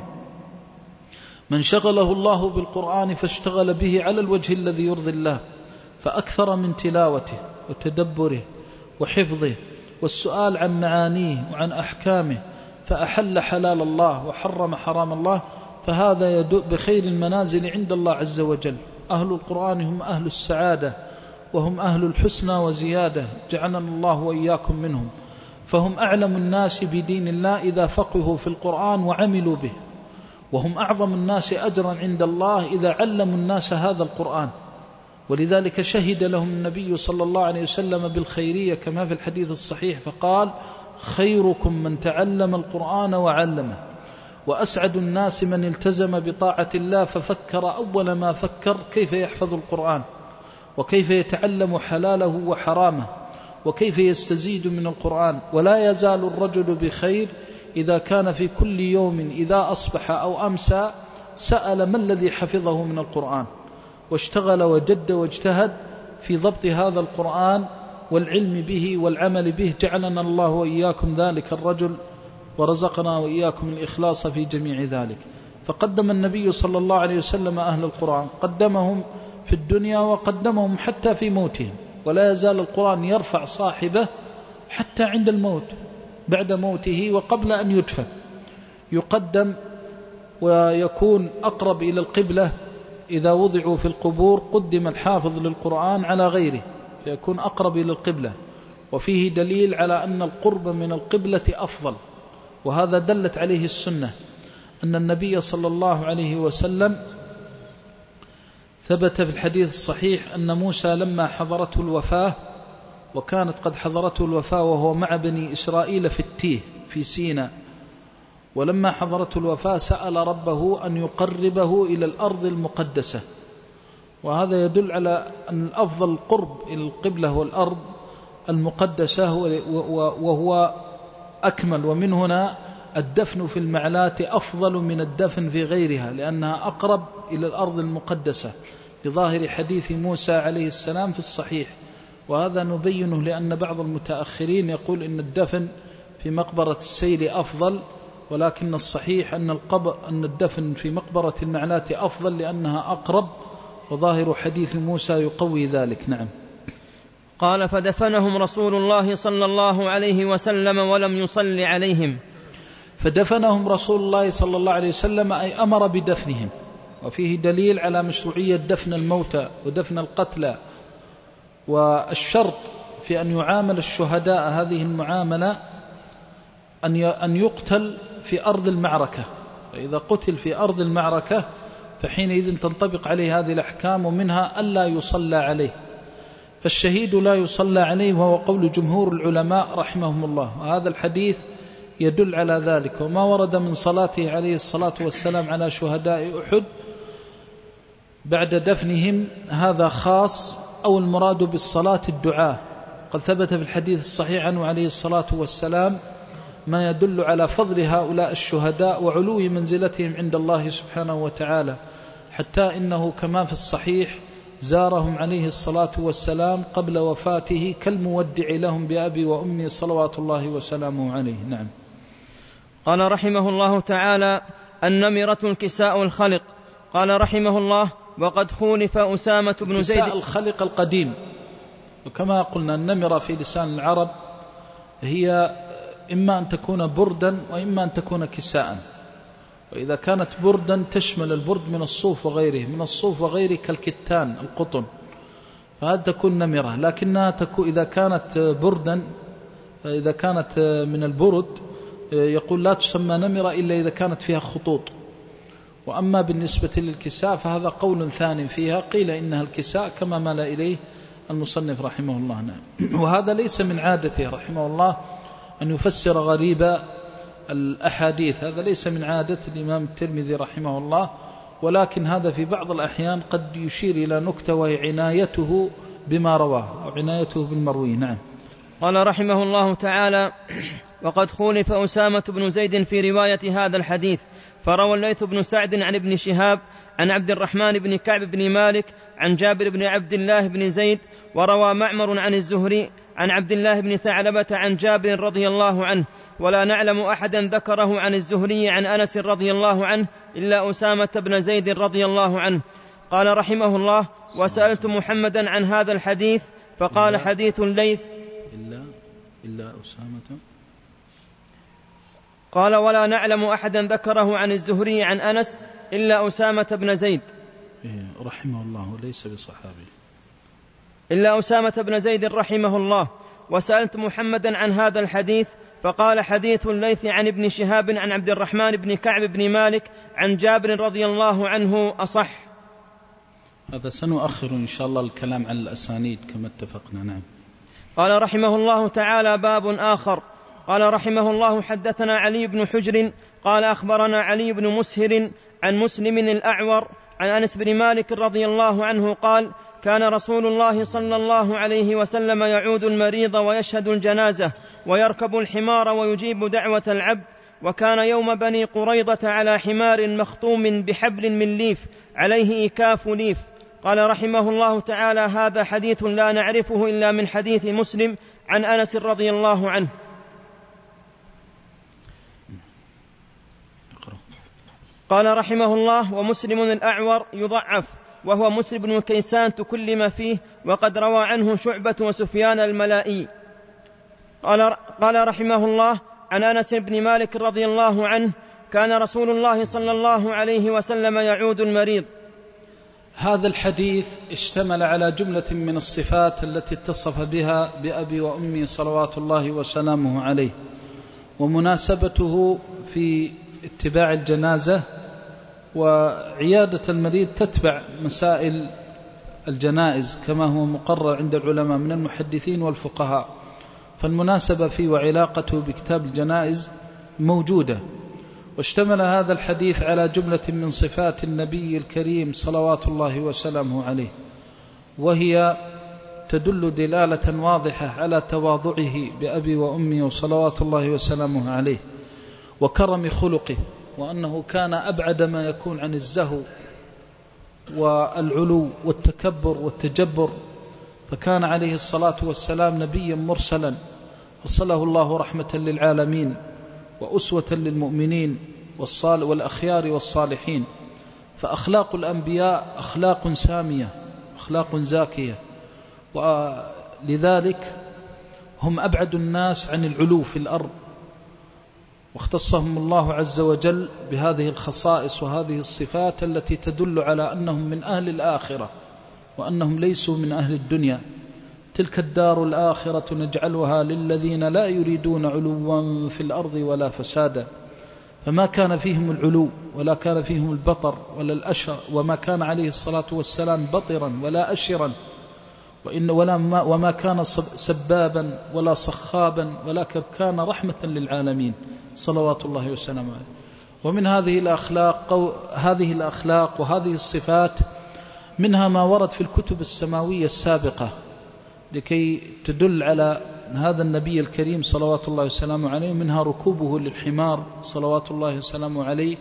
من شغله الله بالقرآن فاشتغل به على الوجه الذي يرضي الله، فأكثر من تلاوته وتدبره وحفظه والسؤال عن معانيه وعن أحكامه، فأحل حلال الله وحرم حرام الله، فهذا يدؤ بخير المنازل عند الله عز وجل. أهل القرآن هم أهل السعادة وهم أهل الحسنى وزيادة، جعلنا الله وإياكم منهم. فهم أعلم الناس بدين الله إذا فقهوا في القرآن وعملوا به، وهم أعظم الناس أجرا عند الله إذا علموا الناس هذا القرآن. ولذلك شهد لهم النبي صلى الله عليه وسلم بالخيرية كما في الحديث الصحيح، فقال: خيركم من تعلم القرآن وعلمه. وأسعد الناس من التزم بطاعة الله ففكر أول ما فكر كيف يحفظ القرآن، وكيف يتعلم حلاله وحرامه، وكيف يستزيد من القرآن. ولا يزال الرجل بخير إذا كان في كل يوم إذا أصبح أو أمسى سأل ما الذي حفظه من القرآن، واشتغل وجد واجتهد في ضبط هذا القرآن والعلم به والعمل به. جعلنا الله وإياكم ذلك الرجل، ورزقنا وإياكم الإخلاص في جميع ذلك. فقدم النبي صلى الله عليه وسلم أهل القرآن، قدمهم في الدنيا وقدمهم حتى في موتهم، ولا يزال القرآن يرفع صاحبه حتى عند الموت، بعد موته وقبل أن يدفن يقدم ويكون أقرب إلى القبلة. إذا وضعوا في القبور قدم الحافظ للقرآن على غيره فيكون أقرب إلى القبلة، وفيه دليل على أن القرب من القبلة أفضل. وهذا دلت عليه السنة، أن النبي صلى الله عليه وسلم ثبت في الحديث الصحيح أن موسى لما حضرته الوفاة، وكانت قد حضرته الوفاة وهو مع بني إسرائيل في التيه في سيناء، ولما حضرته الوفاة سأل ربه أن يقربه إلى الأرض المقدسة. وهذا يدل على أن الأفضل القرب إلى القبلة والأرض المقدسة، وهو أكمل. ومن هنا الدفن في المعلاة أفضل من الدفن في غيرها، لأنها أقرب إلى الأرض المقدسة بظاهر حديث موسى عليه السلام في الصحيح. وهذا نبينه لأن بعض المتأخرين يقول إن الدفن في مقبرة السيل أفضل، ولكن الصحيح أن, أن الدفن في مقبرة المعلاة أفضل لأنها أقرب، وظاهر حديث موسى يقوي ذلك. نعم. قال: فدفنهم رسول الله صلى الله عليه وسلم ولم يصل عليهم. فدفنهم رسول الله صلى الله عليه وسلم أي أمر بدفنهم، وفيه دليل على مشروعية دفن الموتى ودفن القتلى. والشرط في أن يعامل الشهداء هذه المعاملة أن يقتل في أرض المعركة، فإذا قتل في أرض المعركة فحينئذ تنطبق عليه هذه الأحكام، ومنها ألا يصلى عليه. فالشهيد لا يصلى عليه، وهو قول جمهور العلماء رحمهم الله، وهذا الحديث يدل على ذلك. وما ورد من صلاته عليه الصلاة والسلام على شهداء أحد بعد دفنهم هذا خاص، أو المراد بالصلاة الدعاء. قد ثبت في الحديث الصحيح عنه عليه الصلاة والسلام ما يدل على فضل هؤلاء الشهداء وعلو منزلتهم عند الله سبحانه وتعالى، حتى إنه كما في الصحيح زارهم عليه الصلاة والسلام قبل وفاته كالمودع لهم بأبي وأمي صلوات الله وسلامه عليه. نعم. قال رحمه الله تعالى: النمرة الكساء الخلق. قال رحمه الله: وقد خولف أسامة بن زيد. كساء الخلق القديم، وكما قلنا النمرة في لسان العرب هي إما أن تكون بردا وإما أن تكون كساء. وإذا كانت بردا تشمل البرد من الصوف وغيره، من الصوف وغيره كالكتان القطن، فهذا تكون نمرة. لكنها تكون إذا كانت بردا، إذا كانت من البرد يقول لا تسمى نمرة إلا إذا كانت فيها خطوط. وأما بالنسبة للكساء فهذا قول ثاني فيها، قيل إنها الكساء كما مال إليه المصنف رحمه الله. نعم. وهذا ليس من عادته رحمه الله أن يفسر غريب الأحاديث، هذا ليس من عادة الإمام الترمذي رحمه الله، ولكن هذا في بعض الأحيان قد يشير إلى نكتة وهي عنايته بما رواه أو عنايته بالمروي. نعم. قال رحمه الله تعالى: وقد خولف أسامة بن زيد في رواية هذا الحديث، فروى الليث بن سعد عن ابن شهاب عن عبد الرحمن بن كعب بن مالك عن جابر بن عبد الله بن زيد، وروى معمر عن الزهري عن عبد الله بن ثعلبة عن جابر رضي الله عنه، ولا نعلم أحدا ذكره عن الزهري عن أنس رضي الله عنه إلا أسامة بن زيد رضي الله عنه. قال رحمه الله: وسألت محمدا عن هذا الحديث فقال حديث الليث إلا, إلا أسامة. قال: ولا نعلم أحدا ذكره عن الزهري عن أنس إلا أسامة بن زيد رحمه الله، ليس بصحابي، إلا أسامة بن زيد رحمه الله. وسألت محمدا عن هذا الحديث فقال حديث الليث عن ابن شهاب عن عبد الرحمن بن كعب بن مالك عن جابر رضي الله عنه أصح. هذا سنؤخر إن شاء الله الكلام عن الأسانيد كما اتفقنا. نعم. قال رحمه الله تعالى: باب آخر. قال رحمه الله: حدثنا علي بن حجر قال أخبرنا علي بن مسهر عن مسلم الأعور عن أنس بن مالك رضي الله عنه قال: كان رسول الله صلى الله عليه وسلم يعود المريض ويشهد الجنازة ويركب الحمار ويجيب دعوة العبد، وكان يوم بني قريظة على حمار مخطوم بحبل من ليف عليه إكاف ليف. قال رحمه الله تعالى: هذا حديث لا نعرفه إلا من حديث مسلم عن أنس رضي الله عنه. قال رحمه الله: ومسلم الأعور يضعف، وهو مسلم بن كيسان تكلم فيه، وقد روى عنه شعبة وسفيان الملائي. قال, قال رحمه الله: عن أنس بن مالك رضي الله عنه: كان رسول الله صلى الله عليه وسلم يعود المريض. هذا الحديث اشتمل على جملة من الصفات التي اتصف بها بأبي وأمي صلوات الله وسلامه عليه، ومناسبته في اتباع الجنازة وعيادة المريض تتبع مسائل الجنائز كما هو مقرر عند العلماء من المحدثين والفقهاء، فالمناسبة فيه وعلاقته بكتاب الجنائز موجودة. واشتمل هذا الحديث على جملة من صفات النبي الكريم صلوات الله وسلامه عليه، وهي تدل دلالة واضحة على تواضعه بأبي وأمي صلوات الله وسلامه عليه وكرم خلقه، وأنه كان أبعد ما يكون عن الزهو والعلو والتكبر والتجبر، فكان عليه الصلاة والسلام نبيا مرسلا أرسله الله رحمة للعالمين وأسوة للمؤمنين والأخيار والصالحين. فأخلاق الأنبياء أخلاق سامية، أخلاق زاكية، ولذلك هم أبعد الناس عن العلو في الأرض، واختصهم الله عز وجل بهذه الخصائص وهذه الصفات التي تدل على أنهم من أهل الآخرة وأنهم ليسوا من أهل الدنيا. تلك الدار الآخرة نجعلها للذين لا يريدون علوا في الأرض ولا فسادا، فما كان فيهم العلو ولا كان فيهم البطر ولا الأشر، وما كان عليه الصلاة والسلام بطرا ولا أشرا، وإن ولا ما وما كان سبابا ولا صخابا، ولكن كان رحمة للعالمين صلوات الله وسلامه عليه. ومن هذه الأخلاق هذه الأخلاق وهذه الصفات منها ما ورد في الكتب السماوية السابقة لكي تدل على هذا النبي الكريم صلوات الله وسلامه عليه، منها ركوبه للحمار صلوات الله وسلامه عليه.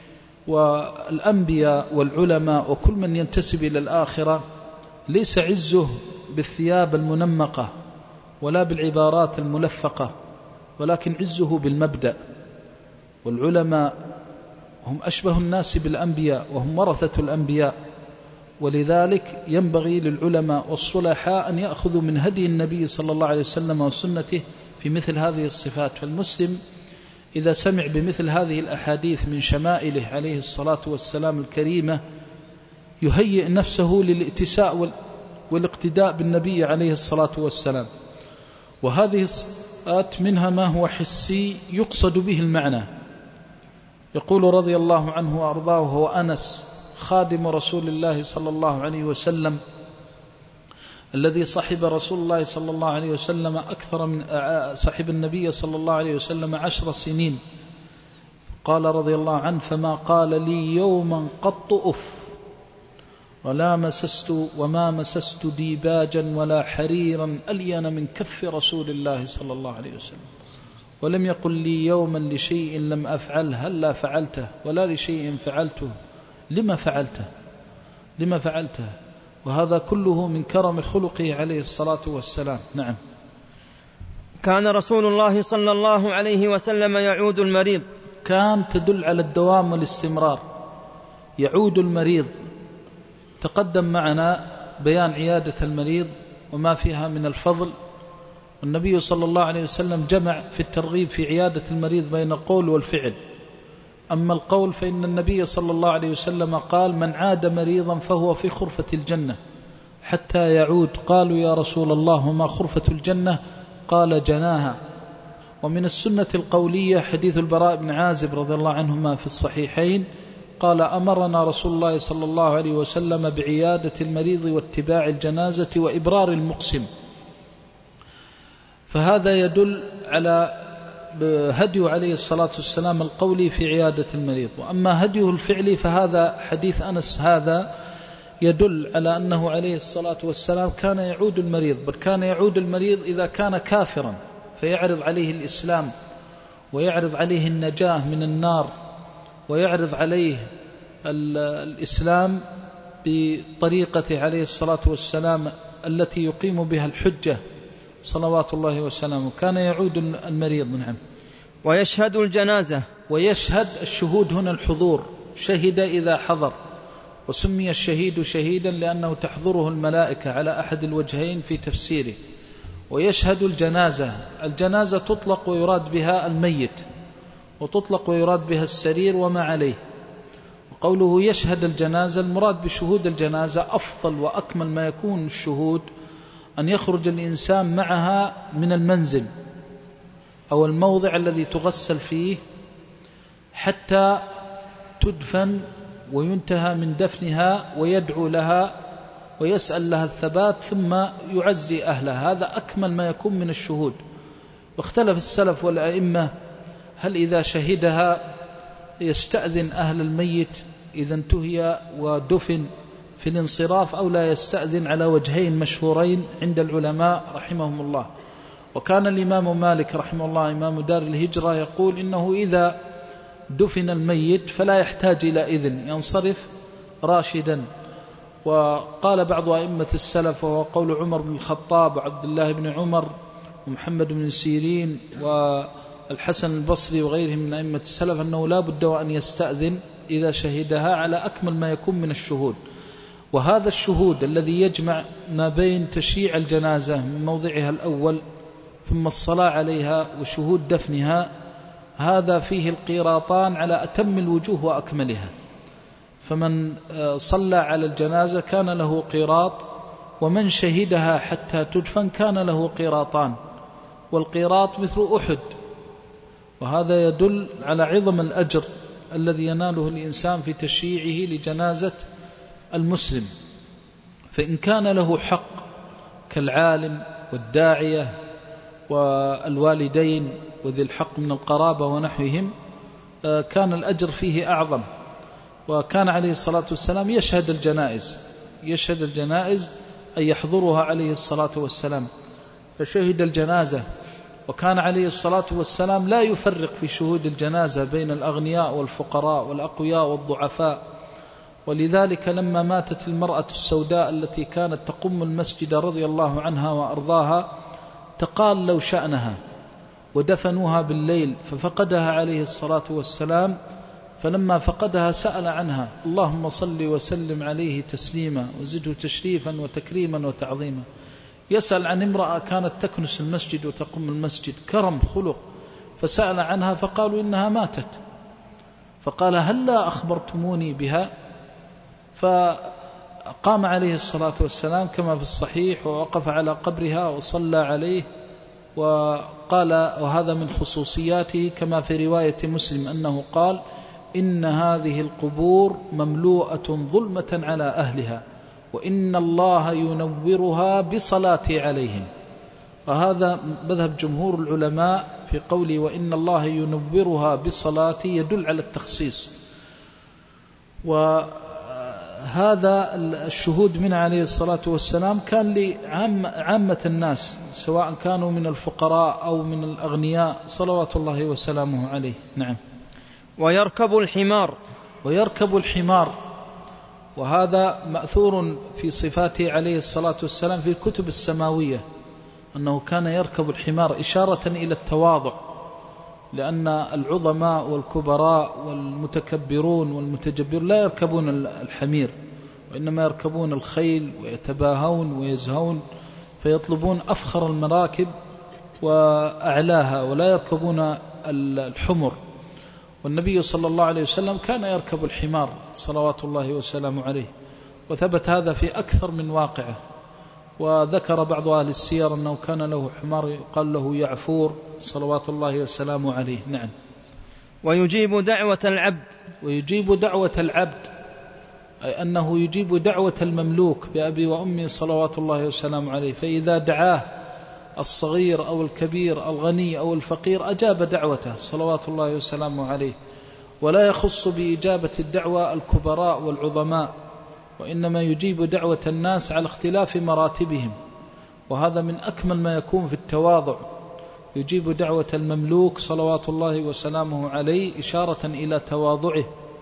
والأنبياء والعلماء وكل من ينتسب إلى الآخرة ليس عزه بالثياب المنمقة ولا بالعبارات الملفقة، ولكن عزه بالمبدأ. والعلماء هم أشبه الناس بالأنبياء وهم ورثة الأنبياء، ولذلك ينبغي للعلماء والصلحاء أن يأخذوا من هدي النبي صلى الله عليه وسلم وسنته في مثل هذه الصفات. فالمسلم إذا سمع بمثل هذه الأحاديث من شمائله عليه الصلاة والسلام الكريمة يهيئ نفسه للاتساء والاقتداء بالنبي عليه الصلاة والسلام. وهذه الصفات منها ما هو حسي يقصد به المعنى. يقول رضي الله عنه وأرضاه هو أنس خادم رسول الله صلى الله عليه وسلم الذي صحب رسول الله صلى الله عليه وسلم أكثر من صحب النبي صلى الله عليه وسلم عشر سنين. قال رضي الله عنه: فما قال لي يوما قط أف ولا مسست وما مسست ديباجا ولا حريرا ألين من كف رسول الله صلى الله عليه وسلم. ولم يقل لي يوما لشيء لم أفعله هلا فعلته، ولا لشيء فعلته لما فعلته لما فعلته وهذا كله من كرم خلقه عليه الصلاة والسلام. نعم. كان رسول الله صلى الله عليه وسلم يعود المريض. كان تدل على الدوام والاستمرار. يعود المريض، تقدم معنا بيان عيادة المريض وما فيها من الفضل. النبي صلى الله عليه وسلم جمع في الترغيب في عيادة المريض بين القول والفعل. أما القول فإن النبي صلى الله عليه وسلم قال: من عاد مريضا فهو في خرفة الجنة حتى يعود. قالوا: يا رسول الله وما خرفة الجنة؟ قال: جناها. ومن السنة القولية حديث البراء بن عازب رضي الله عنهما في الصحيحين قال: أمرنا رسول الله صلى الله عليه وسلم بعيادة المريض واتباع الجنازة وإبرار المقسم. فهذا يدل على هديه عليه الصلاة والسلام القولي في عيادة المريض. وأما هديه الفعلي فهذا حديث أنس هذا يدل على أنه عليه الصلاة والسلام كان يعود المريض، بل كان يعود المريض إذا كان كافرا فيعرض عليه الإسلام ويعرض عليه النجاة من النار ويعرض عليه الإسلام بطريقة عليه الصلاة والسلام التي يقيم بها الحجة صلوات الله وسلامه. كان يعود المريض. نعم. ويشهد الجنازة. ويشهد، الشهود هنا الحضور، شهد إذا حضر، وسمي الشهيد شهيدا لأنه تحضره الملائكة على أحد الوجهين في تفسيره. ويشهد الجنازة. الجنازة تطلق ويراد بها الميت، وتطلق ويراد بها السرير وما عليه. وقوله يشهد الجنازة، المراد بشهود الجنازة أفضل وأكمل ما يكون الشهود أن يخرج الإنسان معها من المنزل أو الموضع الذي تغسل فيه حتى تدفن وينتهى من دفنها، ويدعو لها ويسأل لها الثبات ثم يعزي أهلها. هذا أكمل ما يكون من الشهود. واختلف السلف والأئمة هل إذا شهدها يستأذن أهل الميت إذا انتهي ودفن في الانصراف أو لا يستأذن، على وجهين مشهورين عند العلماء رحمهم الله. وكان الإمام مالك رحمه الله إمام دار الهجرة يقول إنه إذا دفن الميت فلا يحتاج إلى إذن، ينصرف راشدا. وقال بعض أئمة السلف، وهو قول عمر بن الخطاب وعبد الله بن عمر ومحمد بن سيرين والحسن البصري وغيرهم من أئمة السلف، أنه لا بد وأن يستأذن إذا شهدها على أكمل ما يكون من الشهود. وهذا الشهود الذي يجمع ما بين تشييع الجنازة من موضعها الأول ثم الصلاة عليها وشهود دفنها، هذا فيه القيراطان على أتم الوجوه وأكملها. فمن صلى على الجنازة كان له قيراط، ومن شهدها حتى تدفن كان له قيراطان، والقيراط مثل أحد. وهذا يدل على عظم الأجر الذي يناله الإنسان في تشييعه لجنازة المسلم. فإن كان له حق كالعالم والداعية والوالدين وذي الحق من القرابة ونحوهم كان الأجر فيه أعظم. وكان عليه الصلاة والسلام يشهد الجنائز، يشهد الجنائز أن يحضرها عليه الصلاة والسلام، فشهد الجنازة. وكان عليه الصلاة والسلام لا يفرق في شهود الجنازة بين الأغنياء والفقراء والأقوياء والضعفاء. ولذلك لما ماتت المرأة السوداء التي كانت تقم المسجد رضي الله عنها وأرضاها تقال لو شأنها، ودفنوها بالليل ففقدها عليه الصلاة والسلام. فلما فقدها سأل عنها: اللهم صل وسلم عليه تسليما وزده تشريفا وتكريما وتعظيما. يسأل عن امرأة كانت تكنس المسجد وتقوم المسجد، كرم خلق، فسأل عنها فقالوا إنها ماتت. فقال: هل لا أخبرتموني بها؟ فقام عليه الصلاة والسلام كما في الصحيح ووقف على قبرها وصلى عليه، وقال، وهذا من خصوصياته كما في رواية مسلم أنه قال: إن هذه القبور مملوءة ظلمة على أهلها وإن الله ينورها بصلاتي عليهم. وهذا مذهب جمهور العلماء في قوله وإن الله ينورها بصلاتي، يدل على التخصيص. وهذا هذا الشهود من عليه الصلاة والسلام كان لعامة الناس سواء كانوا من الفقراء أو من الأغنياء صلوات الله وسلامه عليه. نعم. ويركب الحمار ويركب الحمار وهذا مأثور في صفاته عليه الصلاة والسلام في الكتب السماوية أنه كان يركب الحمار إشارة إلى التواضع، لأن العظماء والكبراء والمتكبرون والمتجبرون لا يركبون الحمير، وإنما يركبون الخيل ويتباهون ويزهون فيطلبون أفخر المراكب وأعلاها ولا يركبون الحمر. والنبي صلى الله عليه وسلم كان يركب الحمار صلوات الله وسلامه عليه، وثبت هذا في أكثر من واقعه. وذكر بعض أهل السير أنه كان له حمار يقال له يعفور صلوات الله وسلامه عليه. نعم. ويجيب دعوة العبد ويجيب دعوة العبد أي أنه يجيب دعوة المملوك بأبي وأمي صلوات الله وسلامه عليه، فإذا دعاه الصغير أو الكبير الغني أو الفقير أجاب دعوته صلوات الله وسلامه عليه. ولا يخص بإجابة الدعوة الكبراء والعظماء، وإنما يجيب دعوة الناس على اختلاف مراتبهم، وهذا من أكمل ما يكون في التواضع. يجيب دعوة المملوك صلوات الله وسلامه عليه إشارة إلى تواضعه.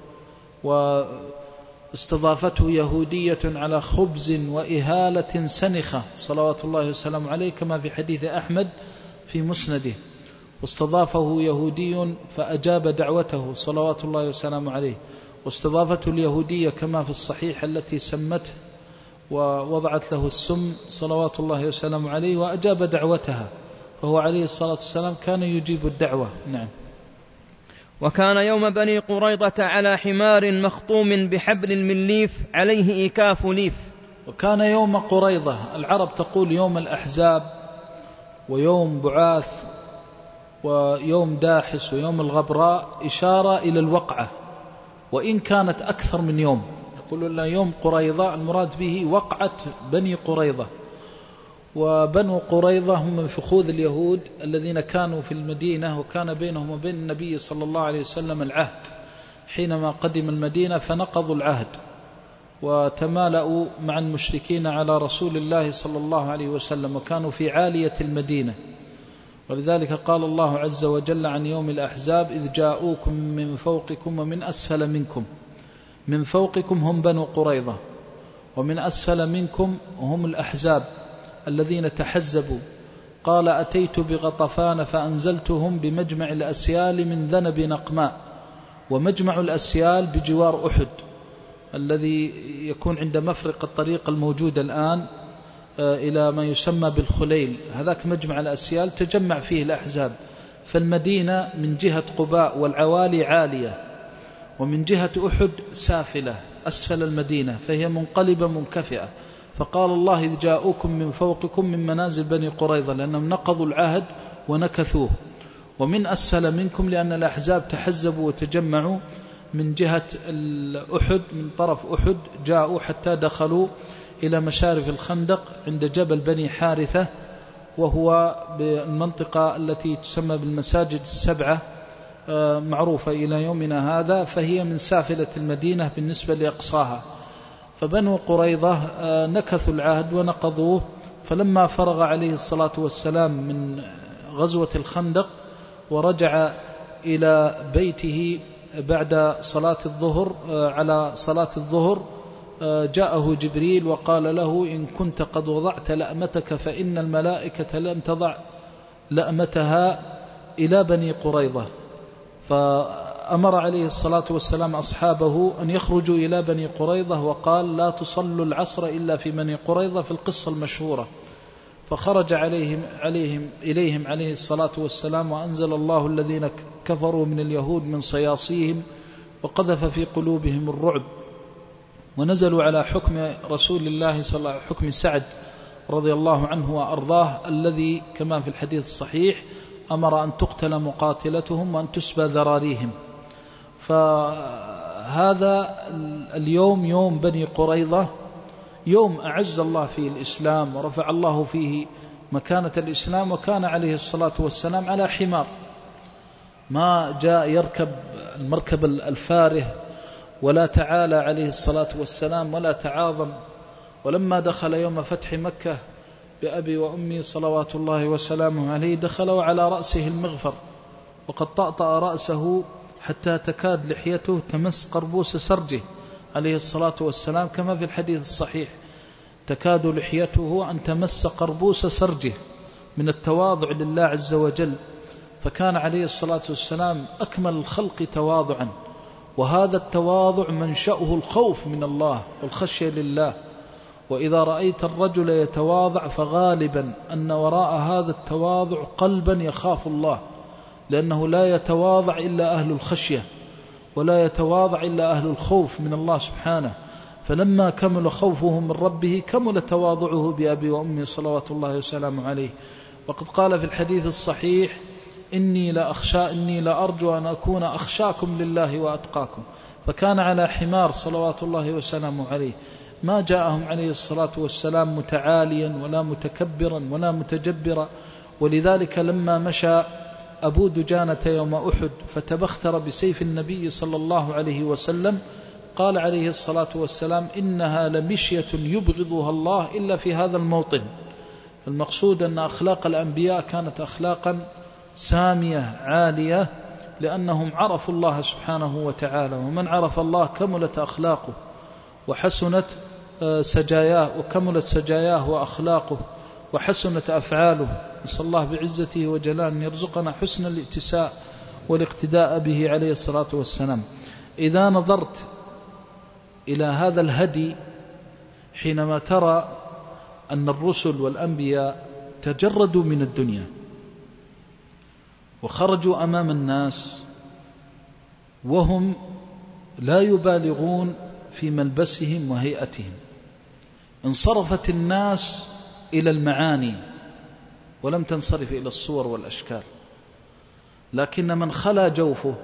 واستضافته يهودية على خبز وإهالة سنخة صلوات الله وسلامه عليه كما في حديث أحمد في مسنده، واستضافه يهودي فأجاب دعوته صلوات الله وسلامه عليه. واستضافته اليهودية كما في الصحيح التي سمته ووضعت له السم صلوات الله وسلامه عليه وأجاب دعوتها، فهو عليه الصلاة والسلام كان يجيب الدعوة. نعم. وكان يوم بني قريظة على حمار مخطوم بحبل من ليف عليه إيكاف ليف. وكان يوم قريظة، العرب تقول يوم الأحزاب ويوم بعاث ويوم داحس ويوم الغبراء إشارة إلى الوقعة، وإن كانت أكثر من يوم. يقولون لا يوم قريظة المراد به وقعة بني قريظة. وبنو قريظة هم من فخوذ اليهود الذين كانوا في المدينة، وكان بينهم وبين النبي صلى الله عليه وسلم العهد حينما قدم المدينة، فنقضوا العهد وتمالأوا مع المشركين على رسول الله صلى الله عليه وسلم، وكانوا في عالية المدينة. ولذلك قال الله عز وجل عن يوم الأحزاب إذ جاءوكم من فوقكم ومن أسفل منكم. من فوقكم هم بنو قريظة، ومن أسفل منكم هم الأحزاب الذين تحزبوا. قال أتيت بغطفان فأنزلتهم بمجمع الأسيال من ذنب نقماء. ومجمع الأسيال بجوار أحد الذي يكون عند مفرق الطريق الموجود الآن إلى ما يسمى بالخليل، هذاك مجمع الأسيال تجمع فيه الأحزاب. فالمدينة من جهة قباء والعوالي عالية، ومن جهة أحد سافلة أسفل المدينة، فهي منقلبة منكفئة. فقال الله إذ جاءوكم من فوقكم من منازل بني قريظة، لأنهم نقضوا العهد ونكثوه. ومن أسفل منكم لأن الأحزاب تحزبوا وتجمعوا من جهة أحد، من طرف أحد جاءوا حتى دخلوا إلى مشارف الخندق عند جبل بني حارثة، وهو بالمنطقة التي تسمى بالمساجد السبعة معروفة إلى يومنا هذا، فهي من سافلة المدينة بالنسبة لأقصاها. فبنو قريظة نكثوا العهد ونقضوه. فلما فرغ عليه الصلاة والسلام من غزوة الخندق ورجع إلى بيته بعد صلاة الظهر على صلاة الظهر، جاءه جبريل وقال له إن كنت قد وضعت لأمتك فإن الملائكة لم تضع لأمتها إلى بني قريظة. فأمر عليه الصلاة والسلام أصحابه أن يخرجوا إلى بني قريظة، وقال لا تصلوا العصر إلا في بني قريظة في القصة المشهورة. فخرج عليهم, عليهم إليهم عليه الصلاة والسلام، وأنزل الله الذين كفروا من اليهود من صياصيهم وقذف في قلوبهم الرعب، ونزلوا على حكم رسول الله صلى الله عليه وسلم، حكم سعد رضي الله عنه وأرضاه الذي كما في الحديث الصحيح أمر أن تقتل مقاتلتهم وأن تسبى ذراريهم. فهذا اليوم يوم بني قريظة يوم أعز الله فيه الإسلام ورفع الله فيه مكانة الإسلام، وكان عليه الصلاة والسلام على حمار، ما جاء يركب المركب الفاره ولا تعالى عليه الصلاة والسلام ولا تعاظم. ولما دخل يوم فتح مكة بأبي وأمي صلوات الله وسلامه عليه دخل وعلى رأسه المغفر، وقد طأطأ رأسه حتى تكاد لحيته تمس قربوس سرجه عليه الصلاة والسلام، كما في الحديث الصحيح تكاد لحيته أن تمس قربوس سرجه من التواضع لله عز وجل. فكان عليه الصلاة والسلام أكمل الخلق تواضعا، وهذا التواضع منشأه الخوف من الله والخشية لله. وإذا رأيت الرجل يتواضع فغالبا أن وراء هذا التواضع قلبا يخاف الله، لأنه لا يتواضع إلا أهل الخشية، ولا يتواضع إلا أهل الخوف من الله سبحانه. فلما كمل خوفه من ربه كمل تواضعه بأبي وأمي صلوات الله وسلامه عليه. وقد قال في الحديث الصحيح: إني لا أخشى إني لا أرجو أن أكون أخشاكم لله وأتقاكم. فكان على حمار صلوات الله وسلامه عليه، ما جاءهم عليه الصلاة والسلام متعاليا ولا متكبرا ولا متجبرا. ولذلك لما مشى أبو دجانة يوم أحد فتبختر بسيف النبي صلى الله عليه وسلم، قال عليه الصلاة والسلام: إنها لمشية يبغضها الله إلا في هذا الموطن. المقصود أن أخلاق الأنبياء كانت أخلاقا سامية عالية، لأنهم عرفوا الله سبحانه وتعالى، ومن عرف الله كملت أخلاقه وحسنت سجاياه وكملت سجاياه وأخلاقه وحسنت أفعاله. نسأل الله بعزته وجلاله أن يرزقنا حسن الائتساء والاقتداء به عليه الصلاة والسلام. إذا نظرت إلى هذا الهدي حينما ترى أن الرسل والأنبياء تجردوا من الدنيا وخرجوا أمام الناس وهم لا يبالغون في ملبسهم وهيئتهم، انصرفت الناس إلى المعاني ولم تنصرف إلى الصور والأشكال. لكن من خلا جوفه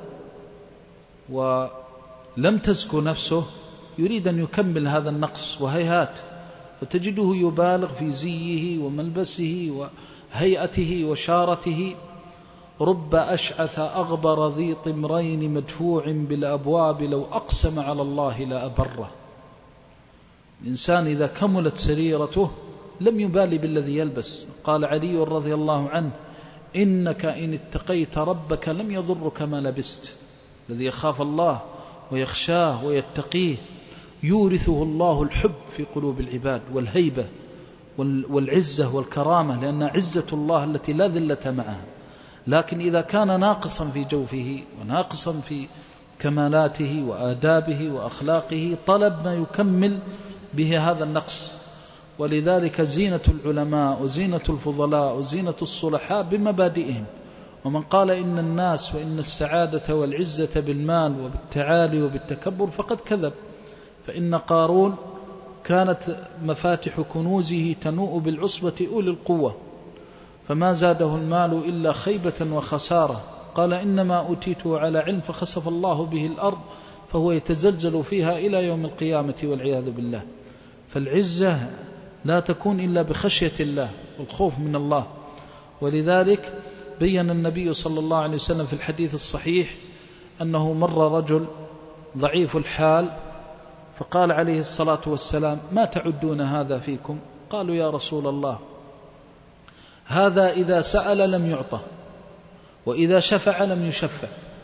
ولم تزكو نفسه يريد أن يكمل هذا النقص، وهيهات فتجده يبالغ في زيه وملبسه وهيئته وشارته. رب أشعث أغبر ذي طمرين مدفوع بالأبواب لو أقسم على الله لا أبره. الإنسان إذا كملت سريرته لم يبالي بالذي يلبس. قال علي رضي الله عنه: إنك إن اتقيت ربك لم يضرك ما لبست. الذي يخاف الله ويخشاه ويتقيه يورثه الله الحب في قلوب العباد والهيبة والعزة والكرامة، لأن عزة الله التي لا ذلة معها. لكن إذا كان ناقصا في جوفه وناقصا في كمالاته وآدابه وأخلاقه طلب ما يكمل به هذا النقص. ولذلك زينة العلماء وزينة الفضلاء وزينة الصلحاء بمبادئهم. ومن قال إن الناس وإن السعادة والعزة بالمال وبالتعالي وبالتكبر فقد كذب. فإن قارون كانت مفاتح كنوزه تنوء بالعصبة أولي القوة، فما زاده المال إلا خيبة وخسارة. قال: إنما أوتيته على علم فخسف الله به الأرض فهو يتزلزل فيها إلى يوم القيامة والعياذ بالله. فالعزة لا تكون إلا بخشية الله والخوف من الله. ولذلك بيّن النبي صلى الله عليه وسلم في الحديث الصحيح أنه مر رجل ضعيف الحال فقال عليه الصلاة والسلام: ما تعدون هذا فيكم؟ قالوا: يا رسول الله، هذا إذا سأل لم يعطى، وإذا شفع لم يشفع،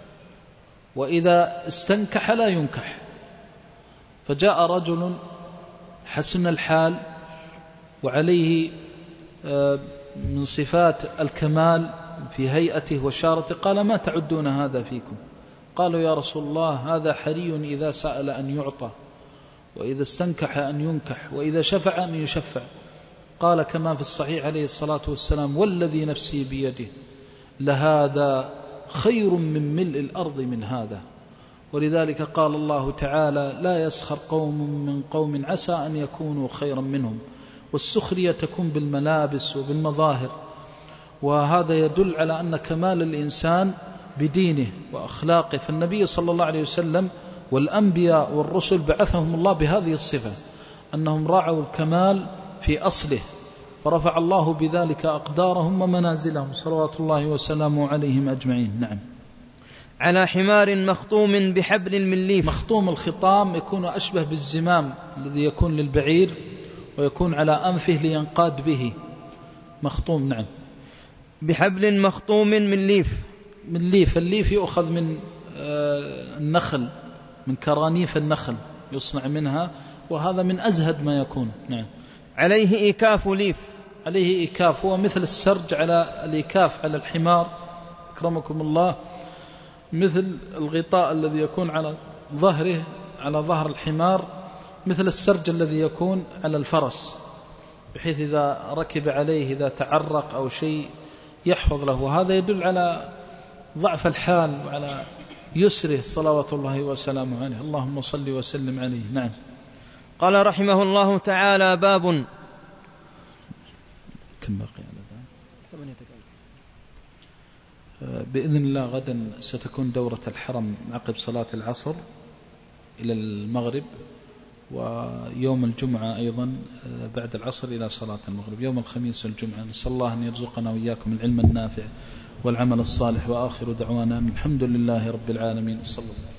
وإذا استنكح لا ينكح. فجاء رجل حسن الحال وعليه من صفات الكمال في هيئته وشارته، قال: ما تعدون هذا فيكم؟ قالوا: يا رسول الله، هذا حري إذا سأل أن يعطى، وإذا استنكح أن ينكح، وإذا شفع أن يشفع. قال كما في الصحيح عليه الصلاة والسلام: والذي نفسي بيده لهذا خير من ملء الأرض من هذا. ولذلك قال الله تعالى: لا يسخر قوم من قوم عسى أن يكونوا خيرا منهم. والسخرية تكون بالملابس وبالمظاهر، وهذا يدل على أن كمال الإنسان بدينه وأخلاقه. فالنبي صلى الله عليه وسلم والأنبياء والرسل بعثهم الله بهذه الصفة، أنهم راعوا الكمال في أصله، فرفع الله بذلك أقدارهم ومنازلهم صلوات الله وسلامه عليهم أجمعين. نعم. على حمار مخطوم بحبل من ليف. مخطوم الخطام يكون أشبه بالزمام الذي يكون للبعير ويكون على أنفه لينقاد به. مخطوم نعم. بحبل مخطوم من ليف. من ليف. الليف يؤخذ من النخل، من كرانيف النخل يصنع منها، وهذا من أزهد ما يكون. نعم. عليه إيكاف ليف. عليه إيكاف، هو مثل السرج على الإيكاف على الحمار أكرمكم الله، مثل الغطاء الذي يكون على ظهره على ظهر الحمار، مثل السرج الذي يكون على الفرس، بحيث إذا ركب عليه إذا تعرق أو شيء يحفظ له. وهذا يدل على ضعف الحال وعلى يسره صلوات الله وسلامه عليه. اللهم صل وسلم عليه. نعم. قال رحمه الله تعالى: باب. كم باقي على ذلك؟ بإذن الله غدا ستكون دورة الحرم عقب صلاة العصر إلى المغرب، ويوم الجمعة أيضا بعد العصر إلى صلاة المغرب، يوم الخميس والجمعة. نسأل الله أن يرزقنا وإياكم العلم النافع والعمل الصالح، وآخر دعوانا الحمد لله رب العالمين. صلى الله